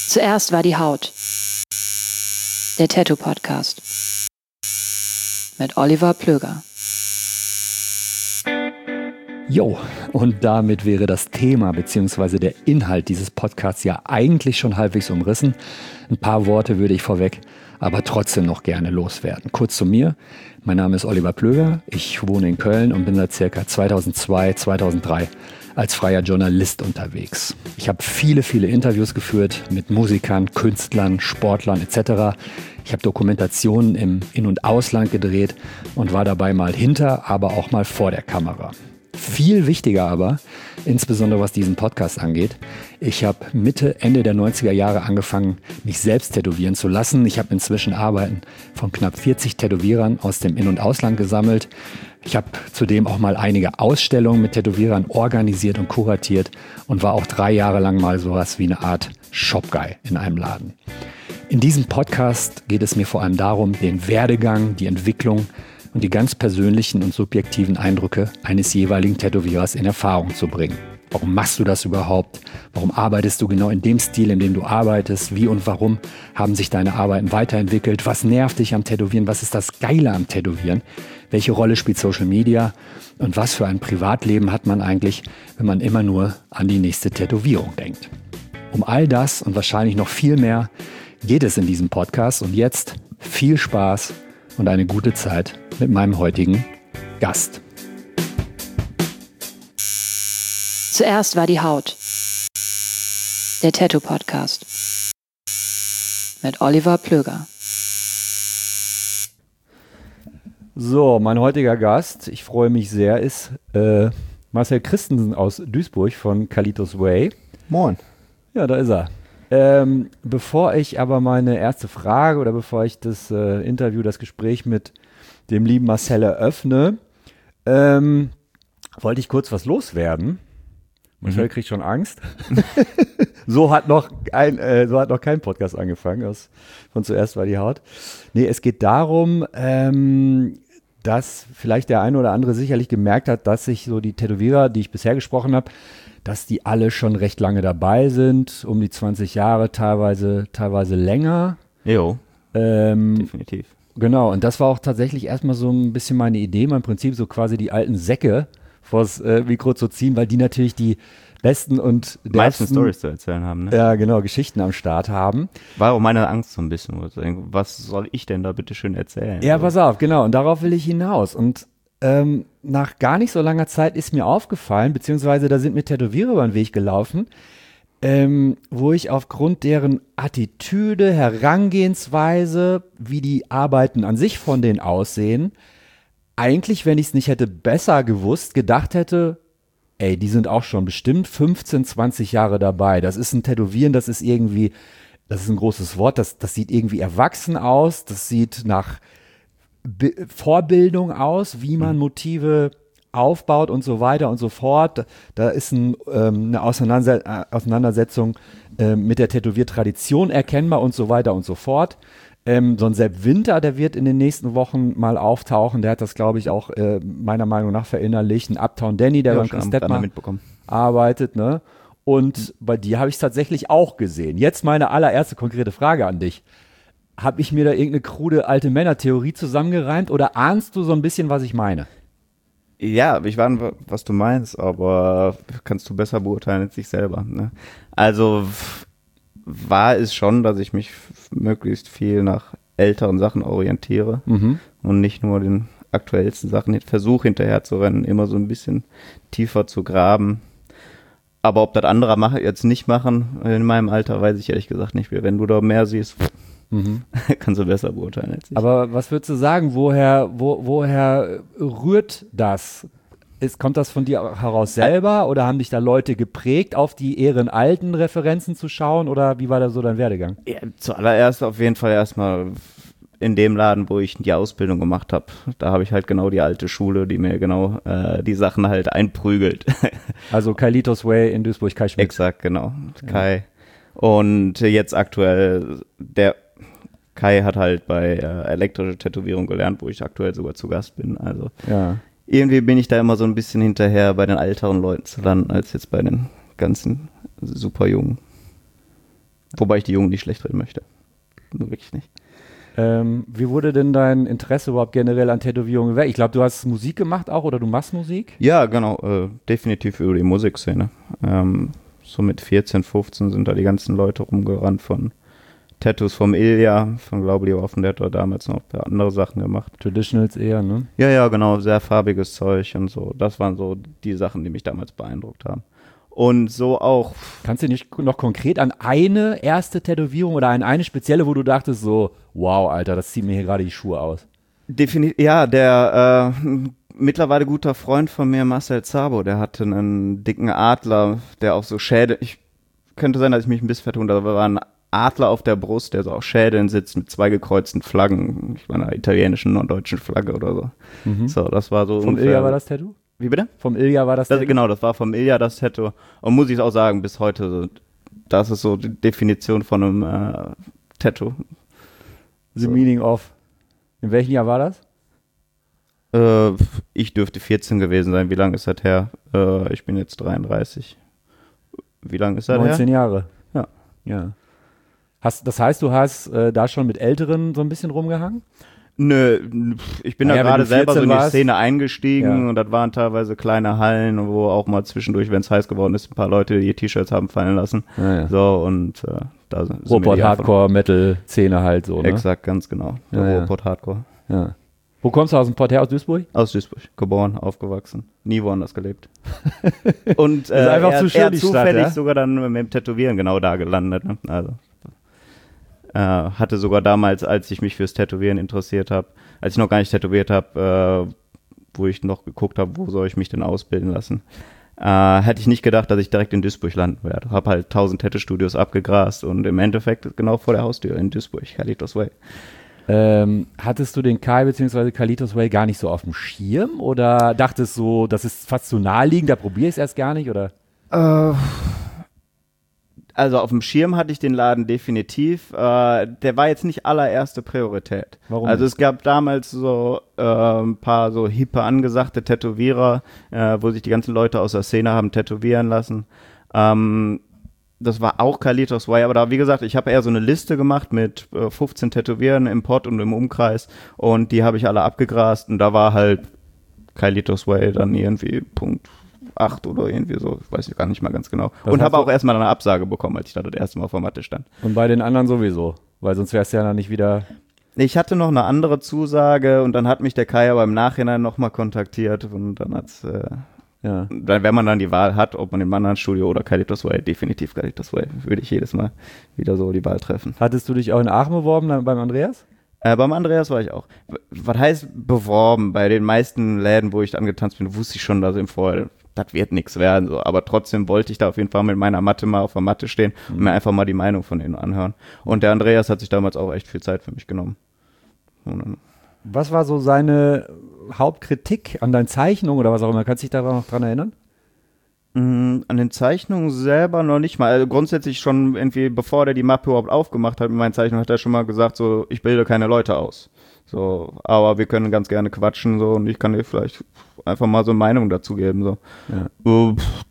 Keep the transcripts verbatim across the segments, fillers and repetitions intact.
Zuerst war die Haut. Der Tattoo-Podcast. Mit Oliver Plöger. Jo, und damit wäre das Thema bzw. der Inhalt dieses Podcasts ja eigentlich schon halbwegs umrissen. Ein paar Worte würde ich vorweg, aber trotzdem noch gerne loswerden. Kurz zu mir. Mein Name ist Oliver Plöger. Ich wohne in Köln und bin seit circa zweitausendzwei, zweitausenddrei als freier Journalist unterwegs. Ich habe viele, viele Interviews geführt mit Musikern, Künstlern, Sportlern et cetera. Ich habe Dokumentationen im In- und Ausland gedreht und war dabei mal hinter, aber auch mal vor der Kamera. Viel wichtiger aber, insbesondere was diesen Podcast angeht, ich habe Mitte, Ende der neunziger Jahre angefangen, mich selbst tätowieren zu lassen. Ich habe inzwischen Arbeiten von knapp vierzig Tätowierern aus dem In- und Ausland gesammelt. Ich habe zudem auch mal einige Ausstellungen mit Tätowierern organisiert und kuratiert und war auch drei Jahre lang mal sowas wie eine Art Shop-Guy in einem Laden. In diesem Podcast geht es mir vor allem darum, den Werdegang, die Entwicklung und die ganz persönlichen und subjektiven Eindrücke eines jeweiligen Tätowierers in Erfahrung zu bringen. Warum machst du das überhaupt? Warum arbeitest du genau in dem Stil, in dem du arbeitest? Wie und warum haben sich deine Arbeiten weiterentwickelt? Was nervt dich am Tätowieren? Was ist das Geile am Tätowieren? Welche Rolle spielt Social Media? Und was für ein Privatleben hat man eigentlich, wenn man immer nur an die nächste Tätowierung denkt? Um all das und wahrscheinlich noch viel mehr geht es in diesem Podcast. Und jetzt viel Spaß und eine gute Zeit mit meinem heutigen Gast. Zuerst war die Haut. Der Tattoo-Podcast. Mit Oliver Plöger. So, mein heutiger Gast, ich freue mich sehr, ist äh, Marcel Christensen aus Duisburg von Carlitos Way. Moin. Ja, da ist er. Ähm, bevor ich aber meine erste Frage oder bevor ich das äh, Interview, das Gespräch mit dem lieben Marcel eröffne, ähm, wollte ich kurz was loswerden. Marcel mhm. kriegt schon Angst. so, hat noch ein, äh, so hat noch kein Podcast angefangen. Aus, von zuerst war die Haut. Nee, es geht darum, ähm, dass vielleicht der eine oder andere sicherlich gemerkt hat, dass sich so die Tätowierer, die ich bisher gesprochen habe, dass die alle schon recht lange dabei sind, um die zwanzig Jahre, teilweise, teilweise länger. Jo, ähm, definitiv. Genau, und das war auch tatsächlich erstmal so ein bisschen meine Idee, mein Prinzip, so quasi die alten Säcke vors äh, Mikro zu ziehen, weil die natürlich die besten und meisten Storys zu erzählen haben, ne? Ja, genau, Geschichten am Start haben. War auch meine Angst so ein bisschen. Was soll ich denn da bitte schön erzählen? Ja, so. Pass auf, genau, und darauf will ich hinaus. Und ähm, nach gar nicht so langer Zeit ist mir aufgefallen, beziehungsweise da sind mir Tätowierer über den Weg gelaufen, ähm, wo ich aufgrund deren Attitüde, Herangehensweise, wie die Arbeiten an sich von denen aussehen, eigentlich, wenn ich es nicht hätte besser gewusst, gedacht hätte, ey, die sind auch schon bestimmt fünfzehn, zwanzig Jahre dabei. Das ist ein Tätowieren, das ist irgendwie, das ist ein großes Wort, das, das sieht irgendwie erwachsen aus, das sieht nach Be- Vorbildung aus, wie man Motive aufbaut und so weiter und so fort. Da ist ein, ähm, eine Auseinanderse- äh, Auseinandersetzung äh, mit der Tätowiertradition erkennbar und so weiter und so fort. Ähm, so ein Sepp Winter, der wird in den nächsten Wochen mal auftauchen. Der hat das, glaube ich, auch äh, meiner Meinung nach verinnerlicht. Ein Uptown Danny, der ja, beim Chris Detmer mitbekommen. arbeitet. Ne? Und mhm. bei dir habe ich es tatsächlich auch gesehen. Jetzt meine allererste konkrete Frage an dich. Habe ich mir da irgendeine krude alte Männer-Theorie zusammengereimt oder ahnst du so ein bisschen, was ich meine? Ja, ich weiß, was du meinst, aber kannst du besser beurteilen als ich selber. Ne? Also war es schon, dass ich mich möglichst viel nach älteren Sachen orientiere mhm. und nicht nur den aktuellsten Sachen versuche hinterher zu rennen, immer so ein bisschen tiefer zu graben. Aber ob das andere mache, jetzt nicht machen, in meinem Alter, weiß ich ehrlich gesagt nicht mehr. Wenn du da mehr siehst, mhm. kannst du besser beurteilen als ich. Aber was würdest du sagen, woher, wo, woher rührt das? Ist, kommt das von dir heraus selber oder haben dich da Leute geprägt, auf die ehrenalten Referenzen zu schauen oder wie war da so dein Werdegang? Ja, zuallererst auf jeden Fall erstmal in dem Laden, wo ich die Ausbildung gemacht habe. Da habe ich halt genau die alte Schule, die mir genau äh, die Sachen halt einprügelt. Also Carlitos Way in Duisburg, Kai Schmidt. Exakt, genau. Kai. Ja. Und jetzt aktuell, der Kai hat halt bei äh, elektrische Tätowierung gelernt, wo ich aktuell sogar zu Gast bin. Also ja. Irgendwie bin ich da immer so ein bisschen hinterher, bei den älteren Leuten zu landen, als jetzt bei den ganzen super Jungen. Wobei ich die Jungen nicht schlecht reden möchte. Nur wirklich nicht. Ähm, wie wurde denn dein Interesse überhaupt generell an Tätowierungen weg? Ich glaube, du hast Musik gemacht auch oder du machst Musik? Ja, genau. Äh, definitiv über die Musikszene. Ähm, so mit vierzehn, fünfzehn sind da die ganzen Leute rumgerannt von Tattoos vom Ilja, von Glaube die Waffen, der hat da damals noch ein paar andere Sachen gemacht. Traditionals eher, ne? Ja, ja, genau. Sehr farbiges Zeug und so. Das waren so die Sachen, die mich damals beeindruckt haben. Und so auch. Kannst du nicht noch konkret an eine erste Tätowierung oder an eine spezielle, wo du dachtest so, wow, Alter, das zieht mir hier gerade die Schuhe aus? Definitiv, ja, der äh, mittlerweile guter Freund von mir, Marcel Zabo, der hatte einen dicken Adler, der auf so Schädel, ich könnte sein, dass ich mich ein bisschen vertun, aber war ein Adler auf der Brust, der so auf Schädeln sitzt mit zwei gekreuzten Flaggen, ich meine, einer italienischen und deutschen Flagge oder so. Mhm. So, das war so Vom ungefähr. Ilja war das Tattoo? Wie bitte? Vom Ilja war das, das Tattoo? Genau, das war vom Ilja das Tattoo. Und muss ich auch sagen, bis heute, so, das ist so die Definition von einem äh, Tattoo. The So. meaning of. In welchem Jahr war das? Äh, ich dürfte vierzehn gewesen sein. Wie lange ist das her? Äh, ich bin jetzt dreiunddreißig. Wie lange ist das neunzehn her? Jahre. Ja. Ja. Hast, das heißt, du hast äh, da schon mit Älteren so ein bisschen rumgehangen? Nö, ich bin Naja, da wenn gerade du selber so in die warst. Szene eingestiegen Ja. und das waren teilweise kleine Hallen, wo auch mal zwischendurch, wenn es heiß geworden ist, ein paar Leute die T-Shirts haben fallen lassen. Ja, ja. So, und äh, da sind wir Ruhrpott, die einfach- Hardcore, Metal, Szene halt so, ne? Exakt, ganz genau. Der Ja, ja. Ruhrpott Hardcore. Ja. Wo kommst du aus dem Pott her? Aus Duisburg? Aus Duisburg. Geboren, aufgewachsen. Nie woanders gelebt. Und äh, ist einfach er, zu schön, er die Stadt, zufällig ja? sogar dann mit dem Tätowieren genau da gelandet. Ne? Also äh, hatte sogar damals, als ich mich fürs Tätowieren interessiert habe, als ich noch gar nicht tätowiert habe, äh, wo ich noch geguckt habe, wo soll ich mich denn ausbilden lassen, äh, hätte ich nicht gedacht, dass ich direkt in Duisburg landen werde. Habe halt tausend Tattoo-Studios abgegrast und im Endeffekt genau vor der Haustür in Duisburg, Carlitos Way. Ähm, hattest du den Kai bzw. Carlitos Way gar nicht so auf dem Schirm oder dachtest so, das ist fast zu naheliegend, da probiere ich es erst gar nicht, oder? Äh, also auf dem Schirm hatte ich den Laden definitiv. Äh, der war jetzt nicht allererste Priorität. Warum Also nicht? es gab damals so äh, ein paar so hippe angesagte Tätowierer, äh, wo sich die ganzen Leute aus der Szene haben tätowieren lassen. Ähm, das war auch Carlitos Way, aber da, wie gesagt, ich habe eher so eine Liste gemacht mit äh, fünfzehn Tätowieren im Pott und im Umkreis und die habe ich alle abgegrast und da war halt Carlitos Way dann irgendwie Punkt acht oder irgendwie so, ich weiß gar nicht mal ganz genau. Was und hast habe du- auch erstmal eine Absage bekommen, als ich da das erste Mal auf der Matte stand. Und bei den anderen sowieso, weil sonst wärst du ja dann nicht wieder. Ich hatte noch eine andere Zusage und dann hat mich der Kai aber im Nachhinein nochmal kontaktiert und dann hat's, äh, Ja. dann, wenn man dann die Wahl hat, ob man im anderen Studio oder Carlitos Way, definitiv Carlitos Way, würde ich jedes Mal wieder so die Wahl treffen. Hattest du dich auch in Aachen beworben dann beim Andreas? Äh, beim Andreas war ich auch. W- Was heißt beworben? Bei den meisten Läden, wo ich angetanzt bin, wusste ich schon, dass im Vorher, das wird nichts werden. So. Aber trotzdem wollte ich da auf jeden Fall mit meiner Matte mal auf der Matte stehen und Mhm. mir einfach mal die Meinung von denen anhören. Und der Andreas hat sich damals auch echt viel Zeit für mich genommen. Und dann, Was war so seine Hauptkritik an deinen Zeichnungen oder was auch immer? Kannst du dich da noch dran erinnern? mh, an den Zeichnungen selber noch nicht mal. Also grundsätzlich schon irgendwie, bevor der die Mappe überhaupt aufgemacht hat mit meinen Zeichnungen, hat er schon mal gesagt, so, ich bilde keine Leute aus. So, aber wir können ganz gerne quatschen, so, und ich kann dir vielleicht einfach mal so eine Meinung dazu geben, so. Ja. Uh, pff,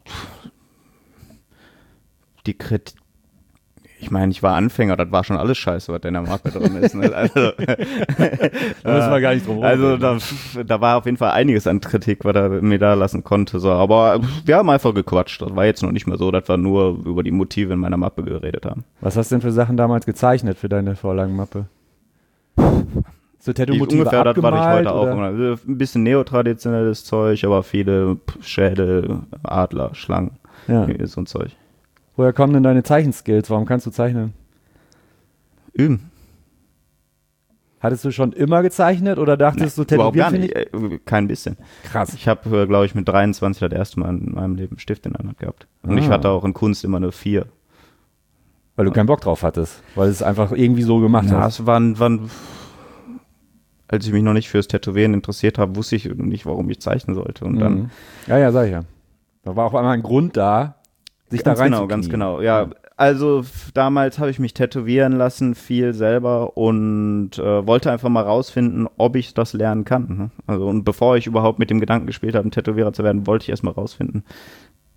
die Kritik, ich meine, ich war Anfänger, das war schon alles scheiße, was in der Mappe drin ist. Ne? Also, Da müssen wir gar nicht drum rum also reden. da, da war auf jeden Fall einiges an Kritik, was er mir da lassen konnte. So. Aber wir haben einfach gequatscht. Das war jetzt noch nicht mehr so, dass wir nur über die Motive in meiner Mappe geredet haben. Was hast du denn für Sachen damals gezeichnet für deine Vorlagenmappe? So Ich, Tattoo-Motive ungefähr das, was ich abgemalt, heute auch oder? immer. Also ein bisschen neotraditionelles Zeug, aber viele Schädel, Adler, Schlangen, Ja. so ein Zeug. Woher kommen denn deine Zeichenskills? Warum kannst du zeichnen? Üben. Hattest du schon immer gezeichnet oder dachtest du, Überhaupt gar Tätowieren nicht. finde ich Äh, Kein bisschen. krass. Ich habe, glaube ich, mit dreiundzwanzig das erste Mal in meinem Leben einen Stift in der Hand gehabt. Und ich Ah. hatte auch in Kunst immer eine vier. Weil du keinen Bock drauf hattest, weil du es einfach irgendwie so gemacht Ja, hast. es waren, waren, als ich mich noch nicht fürs Tätowieren interessiert habe, wusste ich nicht, warum ich zeichnen sollte. Und dann, Mhm. Ja, ja, sag ich ja. Da war auf einmal ein Grund da, sich ganz da rein genau, zu ganz knien. genau. Ja, also f- damals habe ich mich tätowieren lassen, viel selber und äh, wollte einfach mal rausfinden, ob ich das lernen kann. Ne? Also und bevor ich überhaupt mit dem Gedanken gespielt habe, ein Tätowierer zu werden, wollte ich erst mal rausfinden,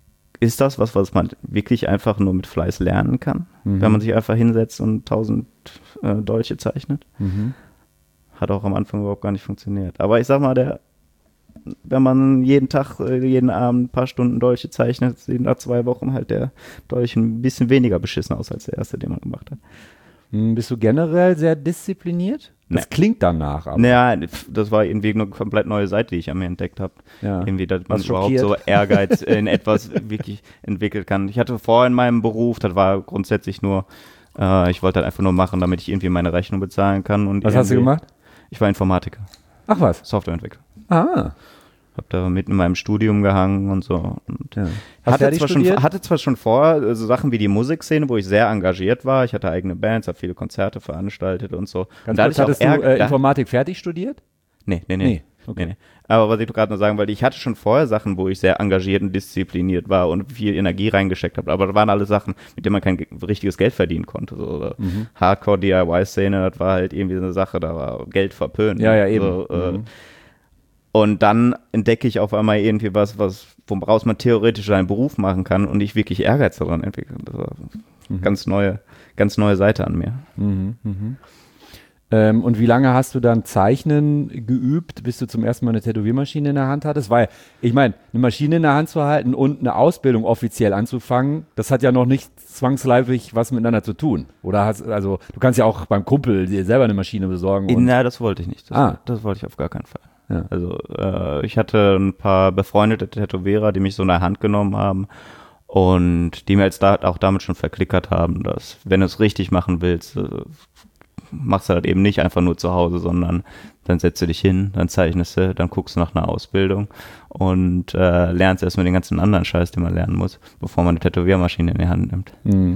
ist das was, was man wirklich einfach nur mit Fleiß lernen kann, mhm. wenn man sich einfach hinsetzt und tausend äh, Dolche zeichnet. Mhm. Hat auch am Anfang überhaupt gar nicht funktioniert. Aber ich sag mal, der, wenn man jeden Tag, jeden Abend ein paar Stunden Dolche zeichnet, sieht nach zwei Wochen halt der Dolch ein bisschen weniger beschissen aus als der erste, den man gemacht hat. Bist du generell sehr diszipliniert? Das nee. klingt danach. Aber. Naja, das war irgendwie eine komplett neue Seite, die ich an mir entdeckt habe. Ja. Irgendwie, dass man überhaupt so Ehrgeiz in etwas wirklich entwickeln kann. Ich hatte vorher in meinem Beruf, das war grundsätzlich nur, äh, ich wollte halt einfach nur machen, damit ich irgendwie meine Rechnung bezahlen kann. Und was hast du gemacht? Ich war Informatiker. Ach was? Softwareentwickler. Ah. Hab da mitten in meinem Studium gehangen und so. Und ja. hatte, zwar schon, hatte zwar schon vor, so also Sachen wie die Musikszene, wo ich sehr engagiert war. Ich hatte eigene Bands, habe viele Konzerte veranstaltet und so. Ganz und kurz, hattest du äh, Informatik fertig studiert? Nee, nee, nee. nee. Okay. nee, nee. Aber was ich gerade noch sagen wollte, ich hatte schon vorher Sachen, wo ich sehr engagiert und diszipliniert war und viel Energie reingesteckt habe. Aber das waren alle Sachen, mit denen man kein richtiges Geld verdienen konnte. So, oder mhm. Hardcore-D I Y-Szene, das war halt irgendwie eine Sache, da war Geld verpönt. Ja, ja, eben. So, äh, mhm. Und dann entdecke ich auf einmal irgendwie was, was, woraus man theoretisch einen Beruf machen kann und ich wirklich Ehrgeiz daran entwickle. Das war eine mhm. ganz neue, ganz neue Seite an mir. Mhm, mhm. Ähm, und wie lange hast du dann Zeichnen geübt, bis du zum ersten Mal eine Tätowiermaschine in der Hand hattest? Weil, ich meine, eine Maschine in der Hand zu halten und eine Ausbildung offiziell anzufangen, das hat ja noch nicht zwangsläufig was miteinander zu tun. Oder hast, also, du kannst ja auch beim Kumpel dir selber eine Maschine besorgen. Und Na, das wollte ich nicht. Das, ah. das wollte ich auf gar keinen Fall. Ja. Also äh, ich hatte ein paar befreundete Tätowierer, die mich so in der Hand genommen haben und die mir jetzt da, auch damit schon verklickert haben, dass wenn du es richtig machen willst, äh, machst du halt eben nicht einfach nur zu Hause, sondern dann setzt du dich hin, dann zeichnest du, dann guckst du nach einer Ausbildung und äh, lernst erstmal den ganzen anderen Scheiß, den man lernen muss, bevor man eine Tätowiermaschine in die Hand nimmt. Mhm.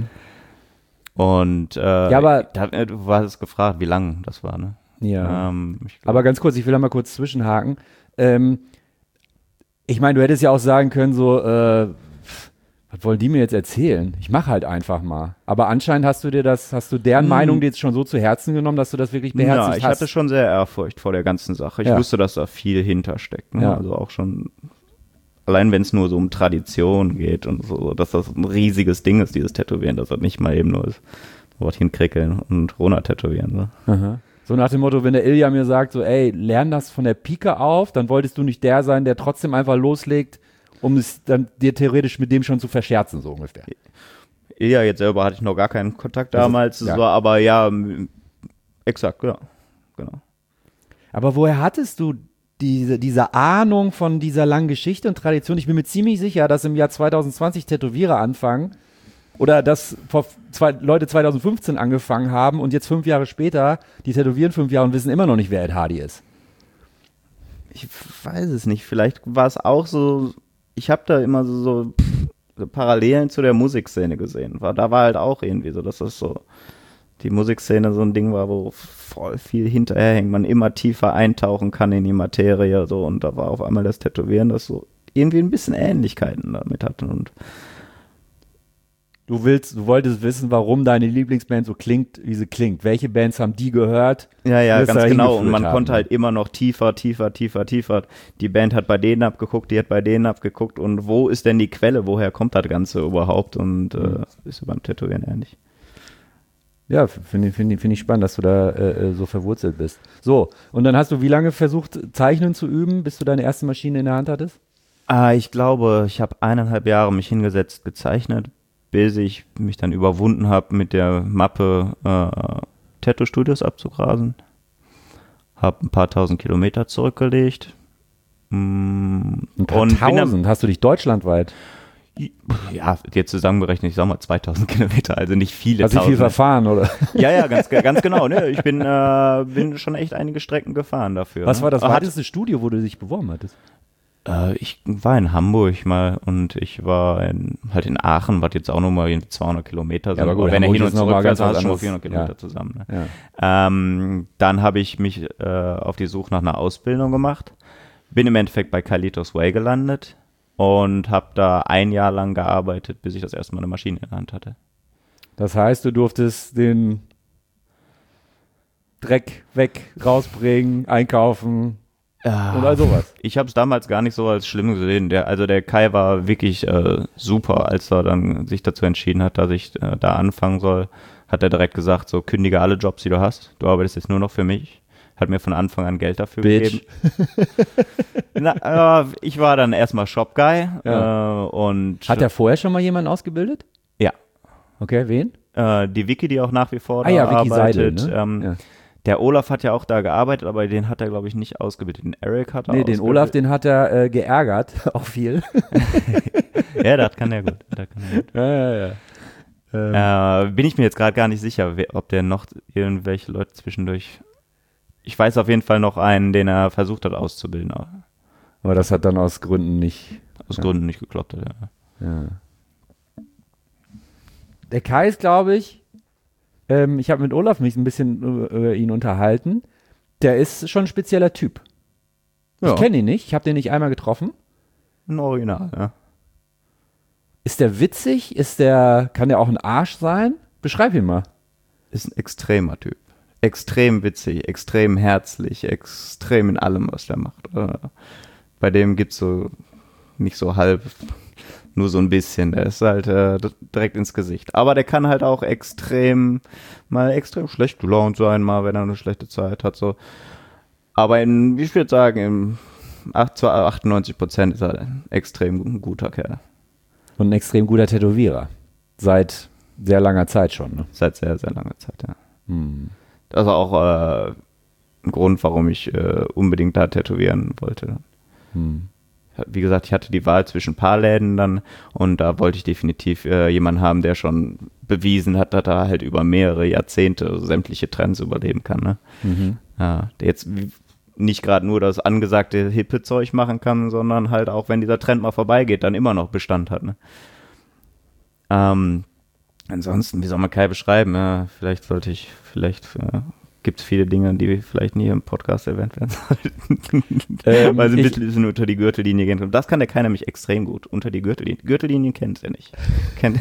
Und äh, ja, aber da, du hast gefragt, wie lang das war, ne? Ja, ähm, ich glaub, aber ganz kurz, ich will da mal kurz zwischenhaken. Ähm, ich meine, du hättest ja auch sagen können, so, äh, was wollen die mir jetzt erzählen? Ich mache halt einfach mal. Aber anscheinend hast du dir das, hast du deren hm. Meinung dir jetzt schon so zu Herzen genommen, dass du das wirklich beherzigt hast? Ja, ich hast. hatte schon sehr Ehrfurcht vor der ganzen Sache. Ich ja. wusste, dass da viel hintersteckt. Ne? Ja. Also auch schon, allein wenn es nur so um Tradition geht und so, dass das ein riesiges Ding ist, dieses Tätowieren, dass das nicht mal eben nur ist, so was hinkrickeln und runter tätowieren. So. Aha. So nach dem Motto, wenn der Ilja mir sagt, so ey, lern das von der Pike auf, dann wolltest du nicht der sein, der trotzdem einfach loslegt, um es dann dir theoretisch mit dem schon zu verscherzen, so ungefähr. Ilja jetzt selber hatte ich noch gar keinen Kontakt damals, ja. so, aber ja, exakt, ja, genau. Aber woher hattest du diese, diese Ahnung von dieser langen Geschichte und Tradition? Ich bin mir ziemlich sicher, dass im Jahr zwanzig zwanzig Tätowierer anfangen, oder dass vor zwei, Leute zwanzig fünfzehn angefangen haben und jetzt fünf Jahre später, die tätowieren fünf Jahre und wissen immer noch nicht, wer Ed Hardy ist. Ich weiß es nicht. Vielleicht war es auch so, ich habe da immer so, so, so Parallelen zu der Musikszene gesehen. War, da war halt auch irgendwie so, dass das so, die Musikszene so ein Ding war, wo voll viel hinterherhängt, man immer tiefer eintauchen kann in die Materie so, und da war auf einmal das Tätowieren, das so irgendwie ein bisschen Ähnlichkeiten damit hatte. Und Du willst, du wolltest wissen, warum deine Lieblingsband so klingt, wie sie klingt. Welche Bands haben die gehört? Ja, ja, ganz genau. Und man haben. konnte halt immer noch tiefer, tiefer, tiefer, tiefer. Die Band hat bei denen abgeguckt, die hat bei denen abgeguckt. Und wo ist denn die Quelle? Woher kommt das Ganze überhaupt? Und mhm. äh, ist beim Tätowieren ähnlich. Ja, finde find, find ich spannend, dass du da äh, so verwurzelt bist. So, und dann hast du wie lange versucht, Zeichnen zu üben, bis du deine erste Maschine in der Hand hattest? Ah, ich glaube, ich habe eineinhalb Jahre mich hingesetzt, gezeichnet, bis ich mich dann überwunden habe, mit der Mappe äh, Tattoo-Studios abzugrasen. Hab ein paar tausend Kilometer zurückgelegt. Mm, ein paar und tausend? Hast du dich deutschlandweit? Ja, jetzt zusammengerechnet, ich sag mal zweitausend Kilometer, also nicht viele. Hast du viel verfahren, oder? Ja, ja, ganz, ganz genau. Ne? Ich bin, äh, bin schon echt einige Strecken gefahren dafür. Was ne? war das weiteste Studio, wo du dich beworben hattest? Ich war in Hamburg mal und ich war in, halt in Aachen, was jetzt auch nochmal zweihundert Kilometer sind. Ja, aber gut, wenn er hin und zurück fährt, fährt, hast du schon mal vierhundert Kilometer ja. zusammen. Ne? Ja. Ähm, dann habe ich mich äh, auf die Suche nach einer Ausbildung gemacht. Bin im Endeffekt bei Carlitos Way gelandet und habe da ein Jahr lang gearbeitet, bis ich das erste Mal eine Maschine in der Hand hatte. Das heißt, du durftest den Dreck weg, rausbringen, einkaufen, Ja, und all sowas. Ich habe es damals gar nicht so als schlimm gesehen. Der, also der Kai war wirklich äh, super, als er dann sich dazu entschieden hat, dass ich äh, da anfangen soll, hat er direkt gesagt, so kündige alle Jobs, die du hast. Du arbeitest jetzt nur noch für mich. Hat mir von Anfang an Geld dafür Bitch. gegeben. Na, äh, ich war dann erstmal Shop-Guy. Ja. Äh, und Hat er vorher schon mal jemanden ausgebildet? Ja. Okay, wen? Äh, die Vicky, die auch nach wie vor Ah ja, da Vicky arbeitet. Seidel, ne? ähm, Ja. Der Olaf hat ja auch da gearbeitet, aber den hat er, glaube ich, nicht ausgebildet. Den Eric hat er Nee, den ausgebildet. Olaf, den hat er äh, geärgert, auch viel. Ja, das kann er gut. Das kann er gut. Ja, ja, ja. Ähm. Äh, bin ich mir jetzt gerade gar nicht sicher, wer, ob der noch irgendwelche Leute zwischendurch. Ich weiß auf jeden Fall noch einen, den er versucht hat auszubilden, aber Aber das hat dann aus Gründen nicht. aus Ja. Gründen nicht geklappt hat. Ja. Ja. Der Kai ist, glaube ich, ähm, ich habe mit Olaf mich ein bisschen über, über ihn unterhalten. Der ist schon ein spezieller Typ. Ja. Ich kenne ihn nicht, ich habe den nicht einmal getroffen. Ein Original, ja. Ist der witzig? Ist der, kann der auch ein Arsch sein? Beschreib ihn mal. Ist ein extremer Typ. Extrem witzig, extrem herzlich, extrem in allem, was der macht. Äh, bei dem gibt es so nicht so halb, nur so ein bisschen. Der ist halt äh, direkt ins Gesicht. Aber der kann halt auch extrem, mal extrem schlecht gelaunt sein, mal wenn er eine schlechte Zeit hat. So. Aber in, ich würde sagen, im achtundneunzig Prozent ist er ein extrem guter Kerl. Und ein extrem guter Tätowierer. Seit sehr langer Zeit schon. Ne? Seit sehr, sehr langer Zeit, ja. Hm. Das ist auch äh, ein Grund, warum ich äh, unbedingt da tätowieren wollte. Hm. Wie gesagt, ich hatte die Wahl zwischen ein paar Läden dann und da wollte ich definitiv äh, jemanden haben, der schon bewiesen hat, dass er halt über mehrere Jahrzehnte sämtliche Trends überleben kann. Ne? Mhm. Ja, der jetzt nicht gerade nur das angesagte hippe Zeug machen kann, sondern halt auch, wenn dieser Trend mal vorbeigeht, dann immer noch Bestand hat. Ne? Ähm, ansonsten, wie soll man Kai beschreiben? Ja, vielleicht sollte ich, vielleicht ja, gibt es viele Dinge, die vielleicht nie im Podcast erwähnt werden sollten. Ähm, Weil sie ein ich- bisschen unter die Gürtellinie gehen. Und das kann der Kai nämlich extrem gut. Unter die Gürtellinie. Gürtellinien kennt er nicht. Kennt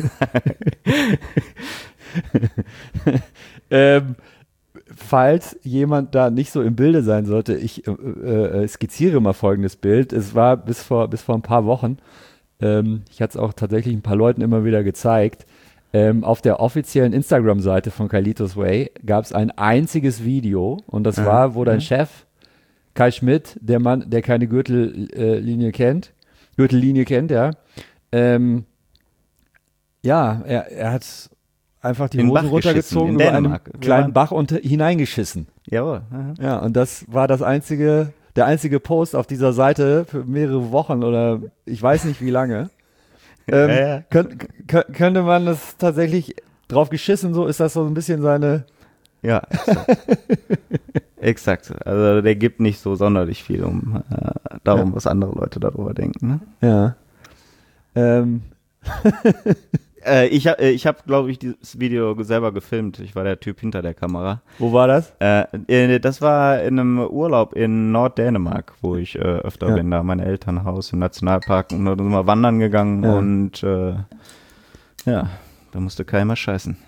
ähm, falls jemand da nicht so im Bilde sein sollte, ich äh, äh, skizziere mal folgendes Bild. Es war bis vor, bis vor ein paar Wochen, ähm, ich hatte es auch tatsächlich ein paar Leuten immer wieder gezeigt, ähm, auf der offiziellen Instagram-Seite von Carlitos Way gab es ein einziges Video und das Ja. war, wo dein Ja. Chef, Kai Schmidt, der Mann, der keine Gürtellinie kennt, Gürtellinie kennt, ja, ähm, ja, er, er hat einfach die In den Hosen Bach runtergezogen, geschissen, in über einen Dänemark. Wir kleinen waren- Bach unter, hineingeschissen. Jawohl. aha. Ja, und das war das einzige, der einzige Post auf dieser Seite für mehrere Wochen oder ich weiß nicht wie lange. Ähm, Ja, ja. könnt, kö- könnte man das tatsächlich drauf geschissen, so ist das so ein bisschen seine, Ja, exakt. Exakt. Also der gibt nicht so sonderlich viel um äh, darum, Ja. was andere Leute darüber denken. Ne? ja. Ähm, Äh, ich ha- äh, ich habe, glaube ich, dieses Video selber gefilmt. Ich war der Typ hinter der Kamera. wo war das? Äh, äh, das war in einem Urlaub in Norddänemark, wo ich äh, öfter Ja. bin, da mein Elternhaus im Nationalpark und da sind wir wandern gegangen Ja. und äh, ja, da musste keiner scheißen.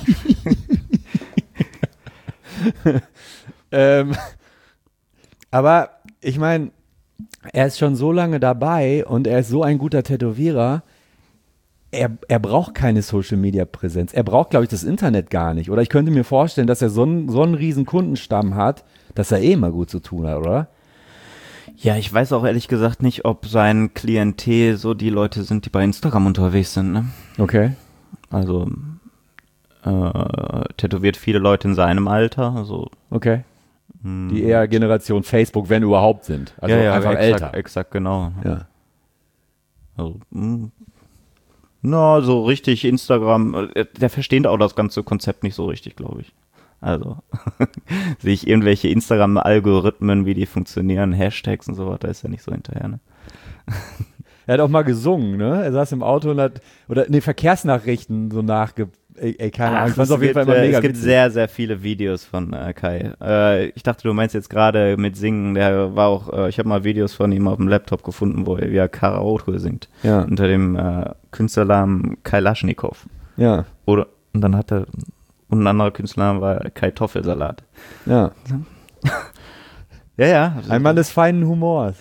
Ähm, aber ich meine, er ist schon so lange dabei und er ist so ein guter Tätowierer. Er, er braucht keine Social-Media-Präsenz. Er braucht, glaube ich, das Internet gar nicht. Oder ich könnte mir vorstellen, dass er so einen, so einen riesen Kundenstamm hat, dass er eh immer gut zu tun hat, oder? Ja, ich weiß auch ehrlich gesagt nicht, ob sein Klientel so die Leute sind, die bei Instagram unterwegs sind. Ne? Okay. Also äh, tätowiert viele Leute in seinem Alter. Also, Okay. mh, Die eher Generation Facebook, wenn überhaupt sind. Also ja, ja, einfach exakt, älter. Exakt, genau. Ja. Also, mh. Na, so richtig Instagram, äh, der versteht auch das ganze Konzept nicht so richtig, glaube ich. Also, sehe ich irgendwelche Instagram-Algorithmen, wie die funktionieren, Hashtags und so weiter, ist ja nicht so hinterher, ne? Er hat auch mal gesungen, ne? Er saß im Auto und hat, oder nee, Verkehrsnachrichten so nachge... Ey, ey keine Ahnung, ich fand's es auf jeden gibt, Fall immer äh, mega Es gibt witzig. sehr, sehr viele Videos von äh, Kai. Äh, ich dachte, du meinst jetzt gerade mit Singen, der war auch, äh, ich habe mal Videos von ihm auf dem Laptop gefunden, wo er wie er Karaoke singt. Ja, Unter dem äh, Künstlernamen Kai Laschnikow. ja, Oder, und dann hat er, und ein anderer Künstlername war Kai Toffelsalat. ja. Ja, ja. Ein Mann des feinen Humors.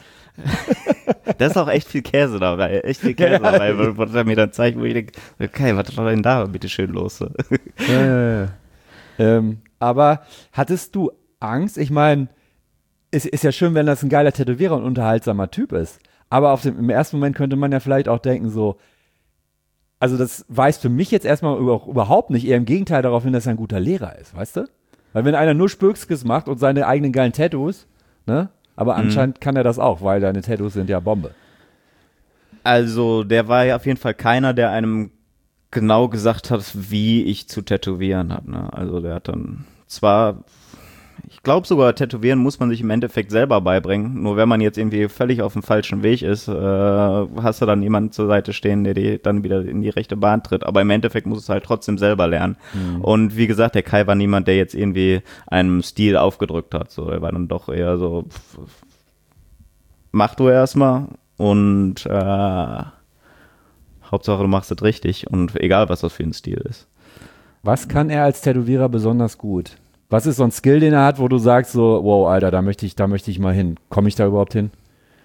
Da ist auch echt viel Käse dabei, echt viel Käse dabei, was er mir dann zeigt, wo ich denke, okay, was war denn da bitte schön los? Ja, ja, ja. Ähm, aber hattest du Angst? Ich meine, es ist ja schön, wenn das ein geiler Tätowierer und unterhaltsamer Typ ist. Aber auf dem, im ersten Moment könnte man ja vielleicht auch denken so, also das weist für mich jetzt erstmal auch überhaupt nicht, eher im Gegenteil darauf hin, dass er ein guter Lehrer ist, weißt du? Weil wenn einer nur Spökskes macht und seine eigenen geilen Tattoos, ne? Aber anscheinend mhm. kann er das auch, weil deine Tattoos sind ja Bombe. Also der war ja auf jeden Fall keiner, der einem genau gesagt hat, wie ich zu tätowieren habe. Ne? Also der hat dann zwar, ich glaube sogar, Tätowieren muss man sich im Endeffekt selber beibringen. Nur wenn man jetzt irgendwie völlig auf dem falschen Weg ist, äh, hast du dann jemanden zur Seite stehen, der dir dann wieder in die rechte Bahn tritt. Aber im Endeffekt muss es halt trotzdem selber lernen. Mhm. Und wie gesagt, der Kai war niemand, der jetzt irgendwie einem Stil aufgedrückt hat. So, er war dann doch eher so, pff, mach du erstmal und äh, Hauptsache du machst es richtig und egal, was das für ein Stil ist. Was kann er als Tätowierer besonders gut? Was ist so ein Skill, den er hat, wo du sagst so, wow, Alter, da möchte ich, da möchte ich mal hin. Komme ich da überhaupt hin?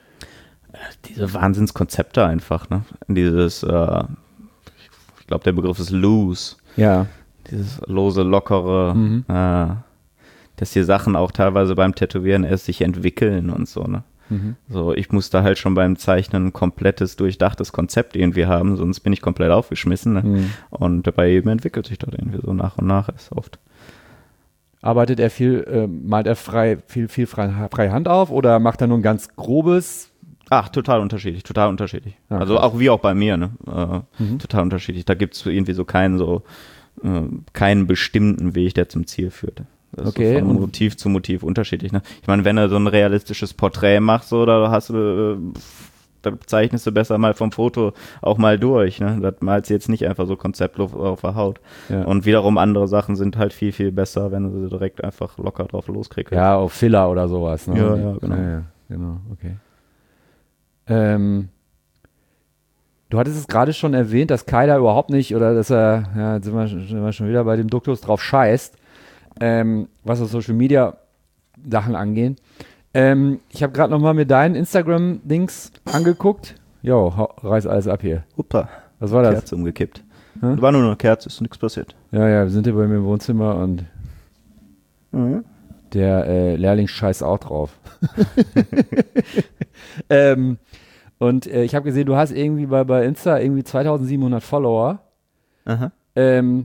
Diese Wahnsinnskonzepte einfach, ne? Dieses, äh, ich glaube, der Begriff ist loose. Ja. Dieses lose, lockere, mhm. äh, dass die Sachen auch teilweise beim Tätowieren erst sich entwickeln und so, ne? Mhm. So, ich muss da halt schon beim Zeichnen ein komplettes, durchdachtes Konzept irgendwie haben, sonst bin ich komplett aufgeschmissen. Ne? Mhm. Und bei jedem entwickelt sich das irgendwie so nach und nach ist oft. Arbeitet er viel, äh, malt er frei, viel, viel frei, frei Hand auf oder macht er nur ein ganz grobes? Ach, total unterschiedlich, total unterschiedlich. Ja, also krass. Auch wie auch bei mir, ne? Äh, mhm. Total unterschiedlich. Da gibt es irgendwie so keinen so äh, keinen bestimmten Weg, der zum Ziel führt. Das okay. ist so von Motiv zu Motiv unterschiedlich. Ne? Ich meine, wenn du so ein realistisches Porträt machst, so, da hast du, äh, da zeichnest du besser mal vom Foto auch mal durch. Ne? Das malst du jetzt nicht einfach so konzeptlos auf der Haut. Ja. Und wiederum andere Sachen sind halt viel, viel besser, wenn du sie direkt einfach locker drauf loskriegst. Ja, auf Filler oder sowas. Ne? Ja, ja, genau. Ja, ja, genau, okay. Ähm, du hattest es gerade schon erwähnt, dass Kai da überhaupt nicht, oder dass er, ja, jetzt sind wir, sind wir schon wieder bei dem Duktus drauf scheißt, ähm, was das Social Media Sachen angehen. Ähm, ich habe gerade nochmal mir deinen Instagram-Dings angeguckt. Jo, reiß alles ab hier. Uppa. Was war das? Kerze umgekippt. Hm? War nur eine Kerze, ist nichts passiert. Ja, ja, wir sind hier bei mir im Wohnzimmer und mhm. der äh, Lehrling scheißt auch drauf. ähm, und äh, ich habe gesehen, du hast irgendwie bei, bei Insta irgendwie zweitausendsiebenhundert Follower. Aha. Ähm,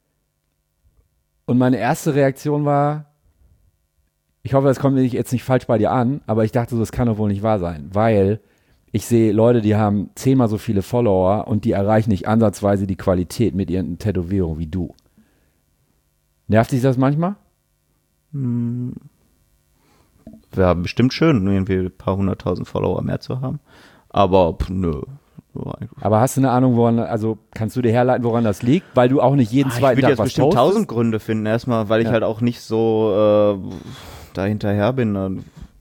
und meine erste Reaktion war, ich hoffe, das kommt jetzt nicht falsch bei dir an, aber ich dachte so, das kann doch wohl nicht wahr sein, weil ich sehe Leute, die haben zehnmal so viele Follower und die erreichen nicht ansatzweise die Qualität mit ihren Tätowierungen wie du. Nervt dich das manchmal? Hm. Wäre bestimmt schön, irgendwie ein paar hunderttausend Follower mehr zu haben, aber pff, nö. Aber hast du eine Ahnung, woran, also kannst du dir herleiten, woran das liegt? Weil du auch nicht jeden ah, zweiten Tag was postest? Ich würde jetzt bestimmt tausend Gründe finden, erstmal, weil ich ja. halt auch nicht so äh, da hinterher bin.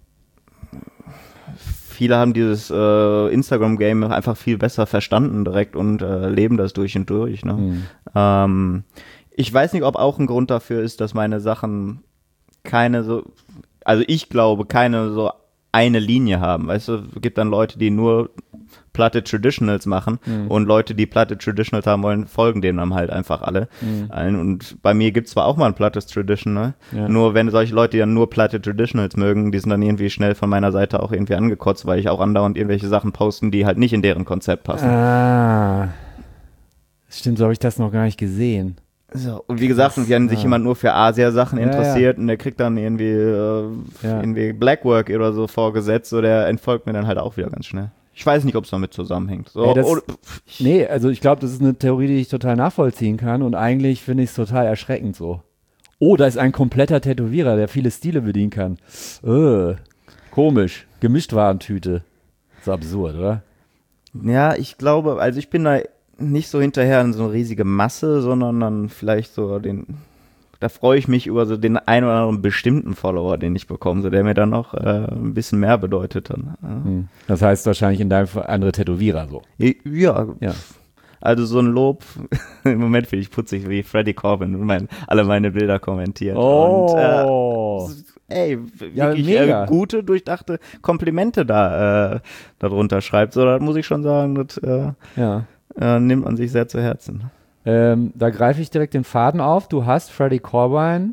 Viele haben dieses äh, Instagram-Game einfach viel besser verstanden direkt und äh, leben das durch und durch. Ne? Mhm. Ähm, ich weiß nicht, ob auch ein Grund dafür ist, dass meine Sachen keine so, also ich glaube, keine so eine Linie haben. Weißt du, es gibt dann Leute, die nur platte Traditionals machen mhm. und Leute, die platte Traditionals haben wollen, folgen denen dann halt einfach alle. Mhm. Und bei mir gibt es zwar auch mal ein plattes Traditional, ja. nur wenn solche Leute, die dann nur platte Traditionals mögen, die sind dann irgendwie schnell von meiner Seite auch irgendwie angekotzt, weil ich auch andauernd irgendwelche Sachen posten, die halt nicht in deren Konzept passen. Ah, stimmt, so habe ich das noch gar nicht gesehen. So, und wie gesagt, und wenn ja. sich jemand nur für Asia-Sachen interessiert ja, ja. und der kriegt dann irgendwie, äh, ja. irgendwie Blackwork oder so vorgesetzt, so der entfolgt mir dann halt auch wieder ganz schnell. Ich weiß nicht, ob es damit zusammenhängt. So, Ey, das, oder, nee, also ich glaube, das ist eine Theorie, die ich total nachvollziehen kann und eigentlich finde ich es total erschreckend so. Oh, da ist ein kompletter Tätowierer, der viele Stile bedienen kann. Äh, komisch, Gemischtwarentüte. Ist absurd, oder? Ja, ich glaube, also ich bin da nicht so hinterher in so eine riesige Masse, sondern dann vielleicht so den, da freue ich mich über so den einen oder anderen bestimmten Follower, den ich bekomme, so der mir dann noch äh, ein bisschen mehr bedeutet dann. Ja. Das heißt wahrscheinlich in deinem Fall andere Tätowierer so. Ja, ja. Also so ein Lob, im Moment finde ich putzig, wie Freddy Corbin mein, alle meine Bilder kommentiert. Oh. Und, äh, ey, Ja, wirklich mega. äh, gute, durchdachte Komplimente da äh, darunter schreibt. So, da muss ich schon sagen, das äh, Ja. äh, nimmt man sich sehr zu Herzen. Ähm, da greife ich direkt den Faden auf. Du hast Freddie Corbijn,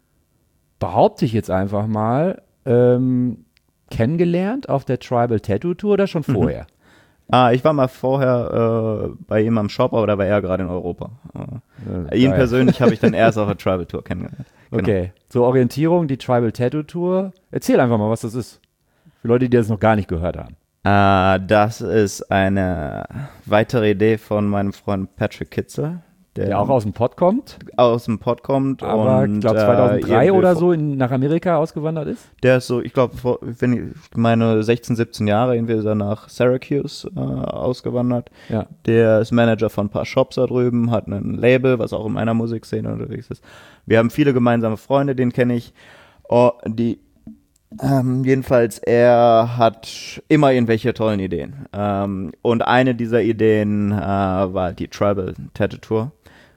behaupte ich jetzt einfach mal, ähm, kennengelernt auf der Tribal Tattoo Tour oder schon vorher? Ah, ich war mal vorher äh, bei ihm am Shop, aber da war er gerade in Europa. Äh, ihn geil. persönlich habe ich dann erst auf der Tribal Tour kennengelernt. Genau. Okay, zur Orientierung, die Tribal Tattoo Tour. Erzähl einfach mal, was das ist. Für Leute, die das noch gar nicht gehört haben. Äh, das ist eine weitere Idee von meinem Freund Patrick Kitzel, der, Der auch aus dem Pott kommt, aus dem Pott kommt. aber und ich glaube äh, zweitausenddrei irgendwie oder vor- so in, nach Amerika ausgewandert ist. Der ist so, ich glaube, wenn ich meine sechzehn, siebzehn Jahre, irgendwie ist er nach Syracuse äh, ausgewandert. Ja. Der ist Manager von ein paar Shops da drüben, hat ein Label, was auch in meiner Musikszene unterwegs ist. Wir haben viele gemeinsame Freunde, den kenne ich. Oh, die, ähm, jedenfalls, er hat immer irgendwelche tollen Ideen. Ähm, und eine dieser Ideen äh, war die Tribal Tattoo Tour.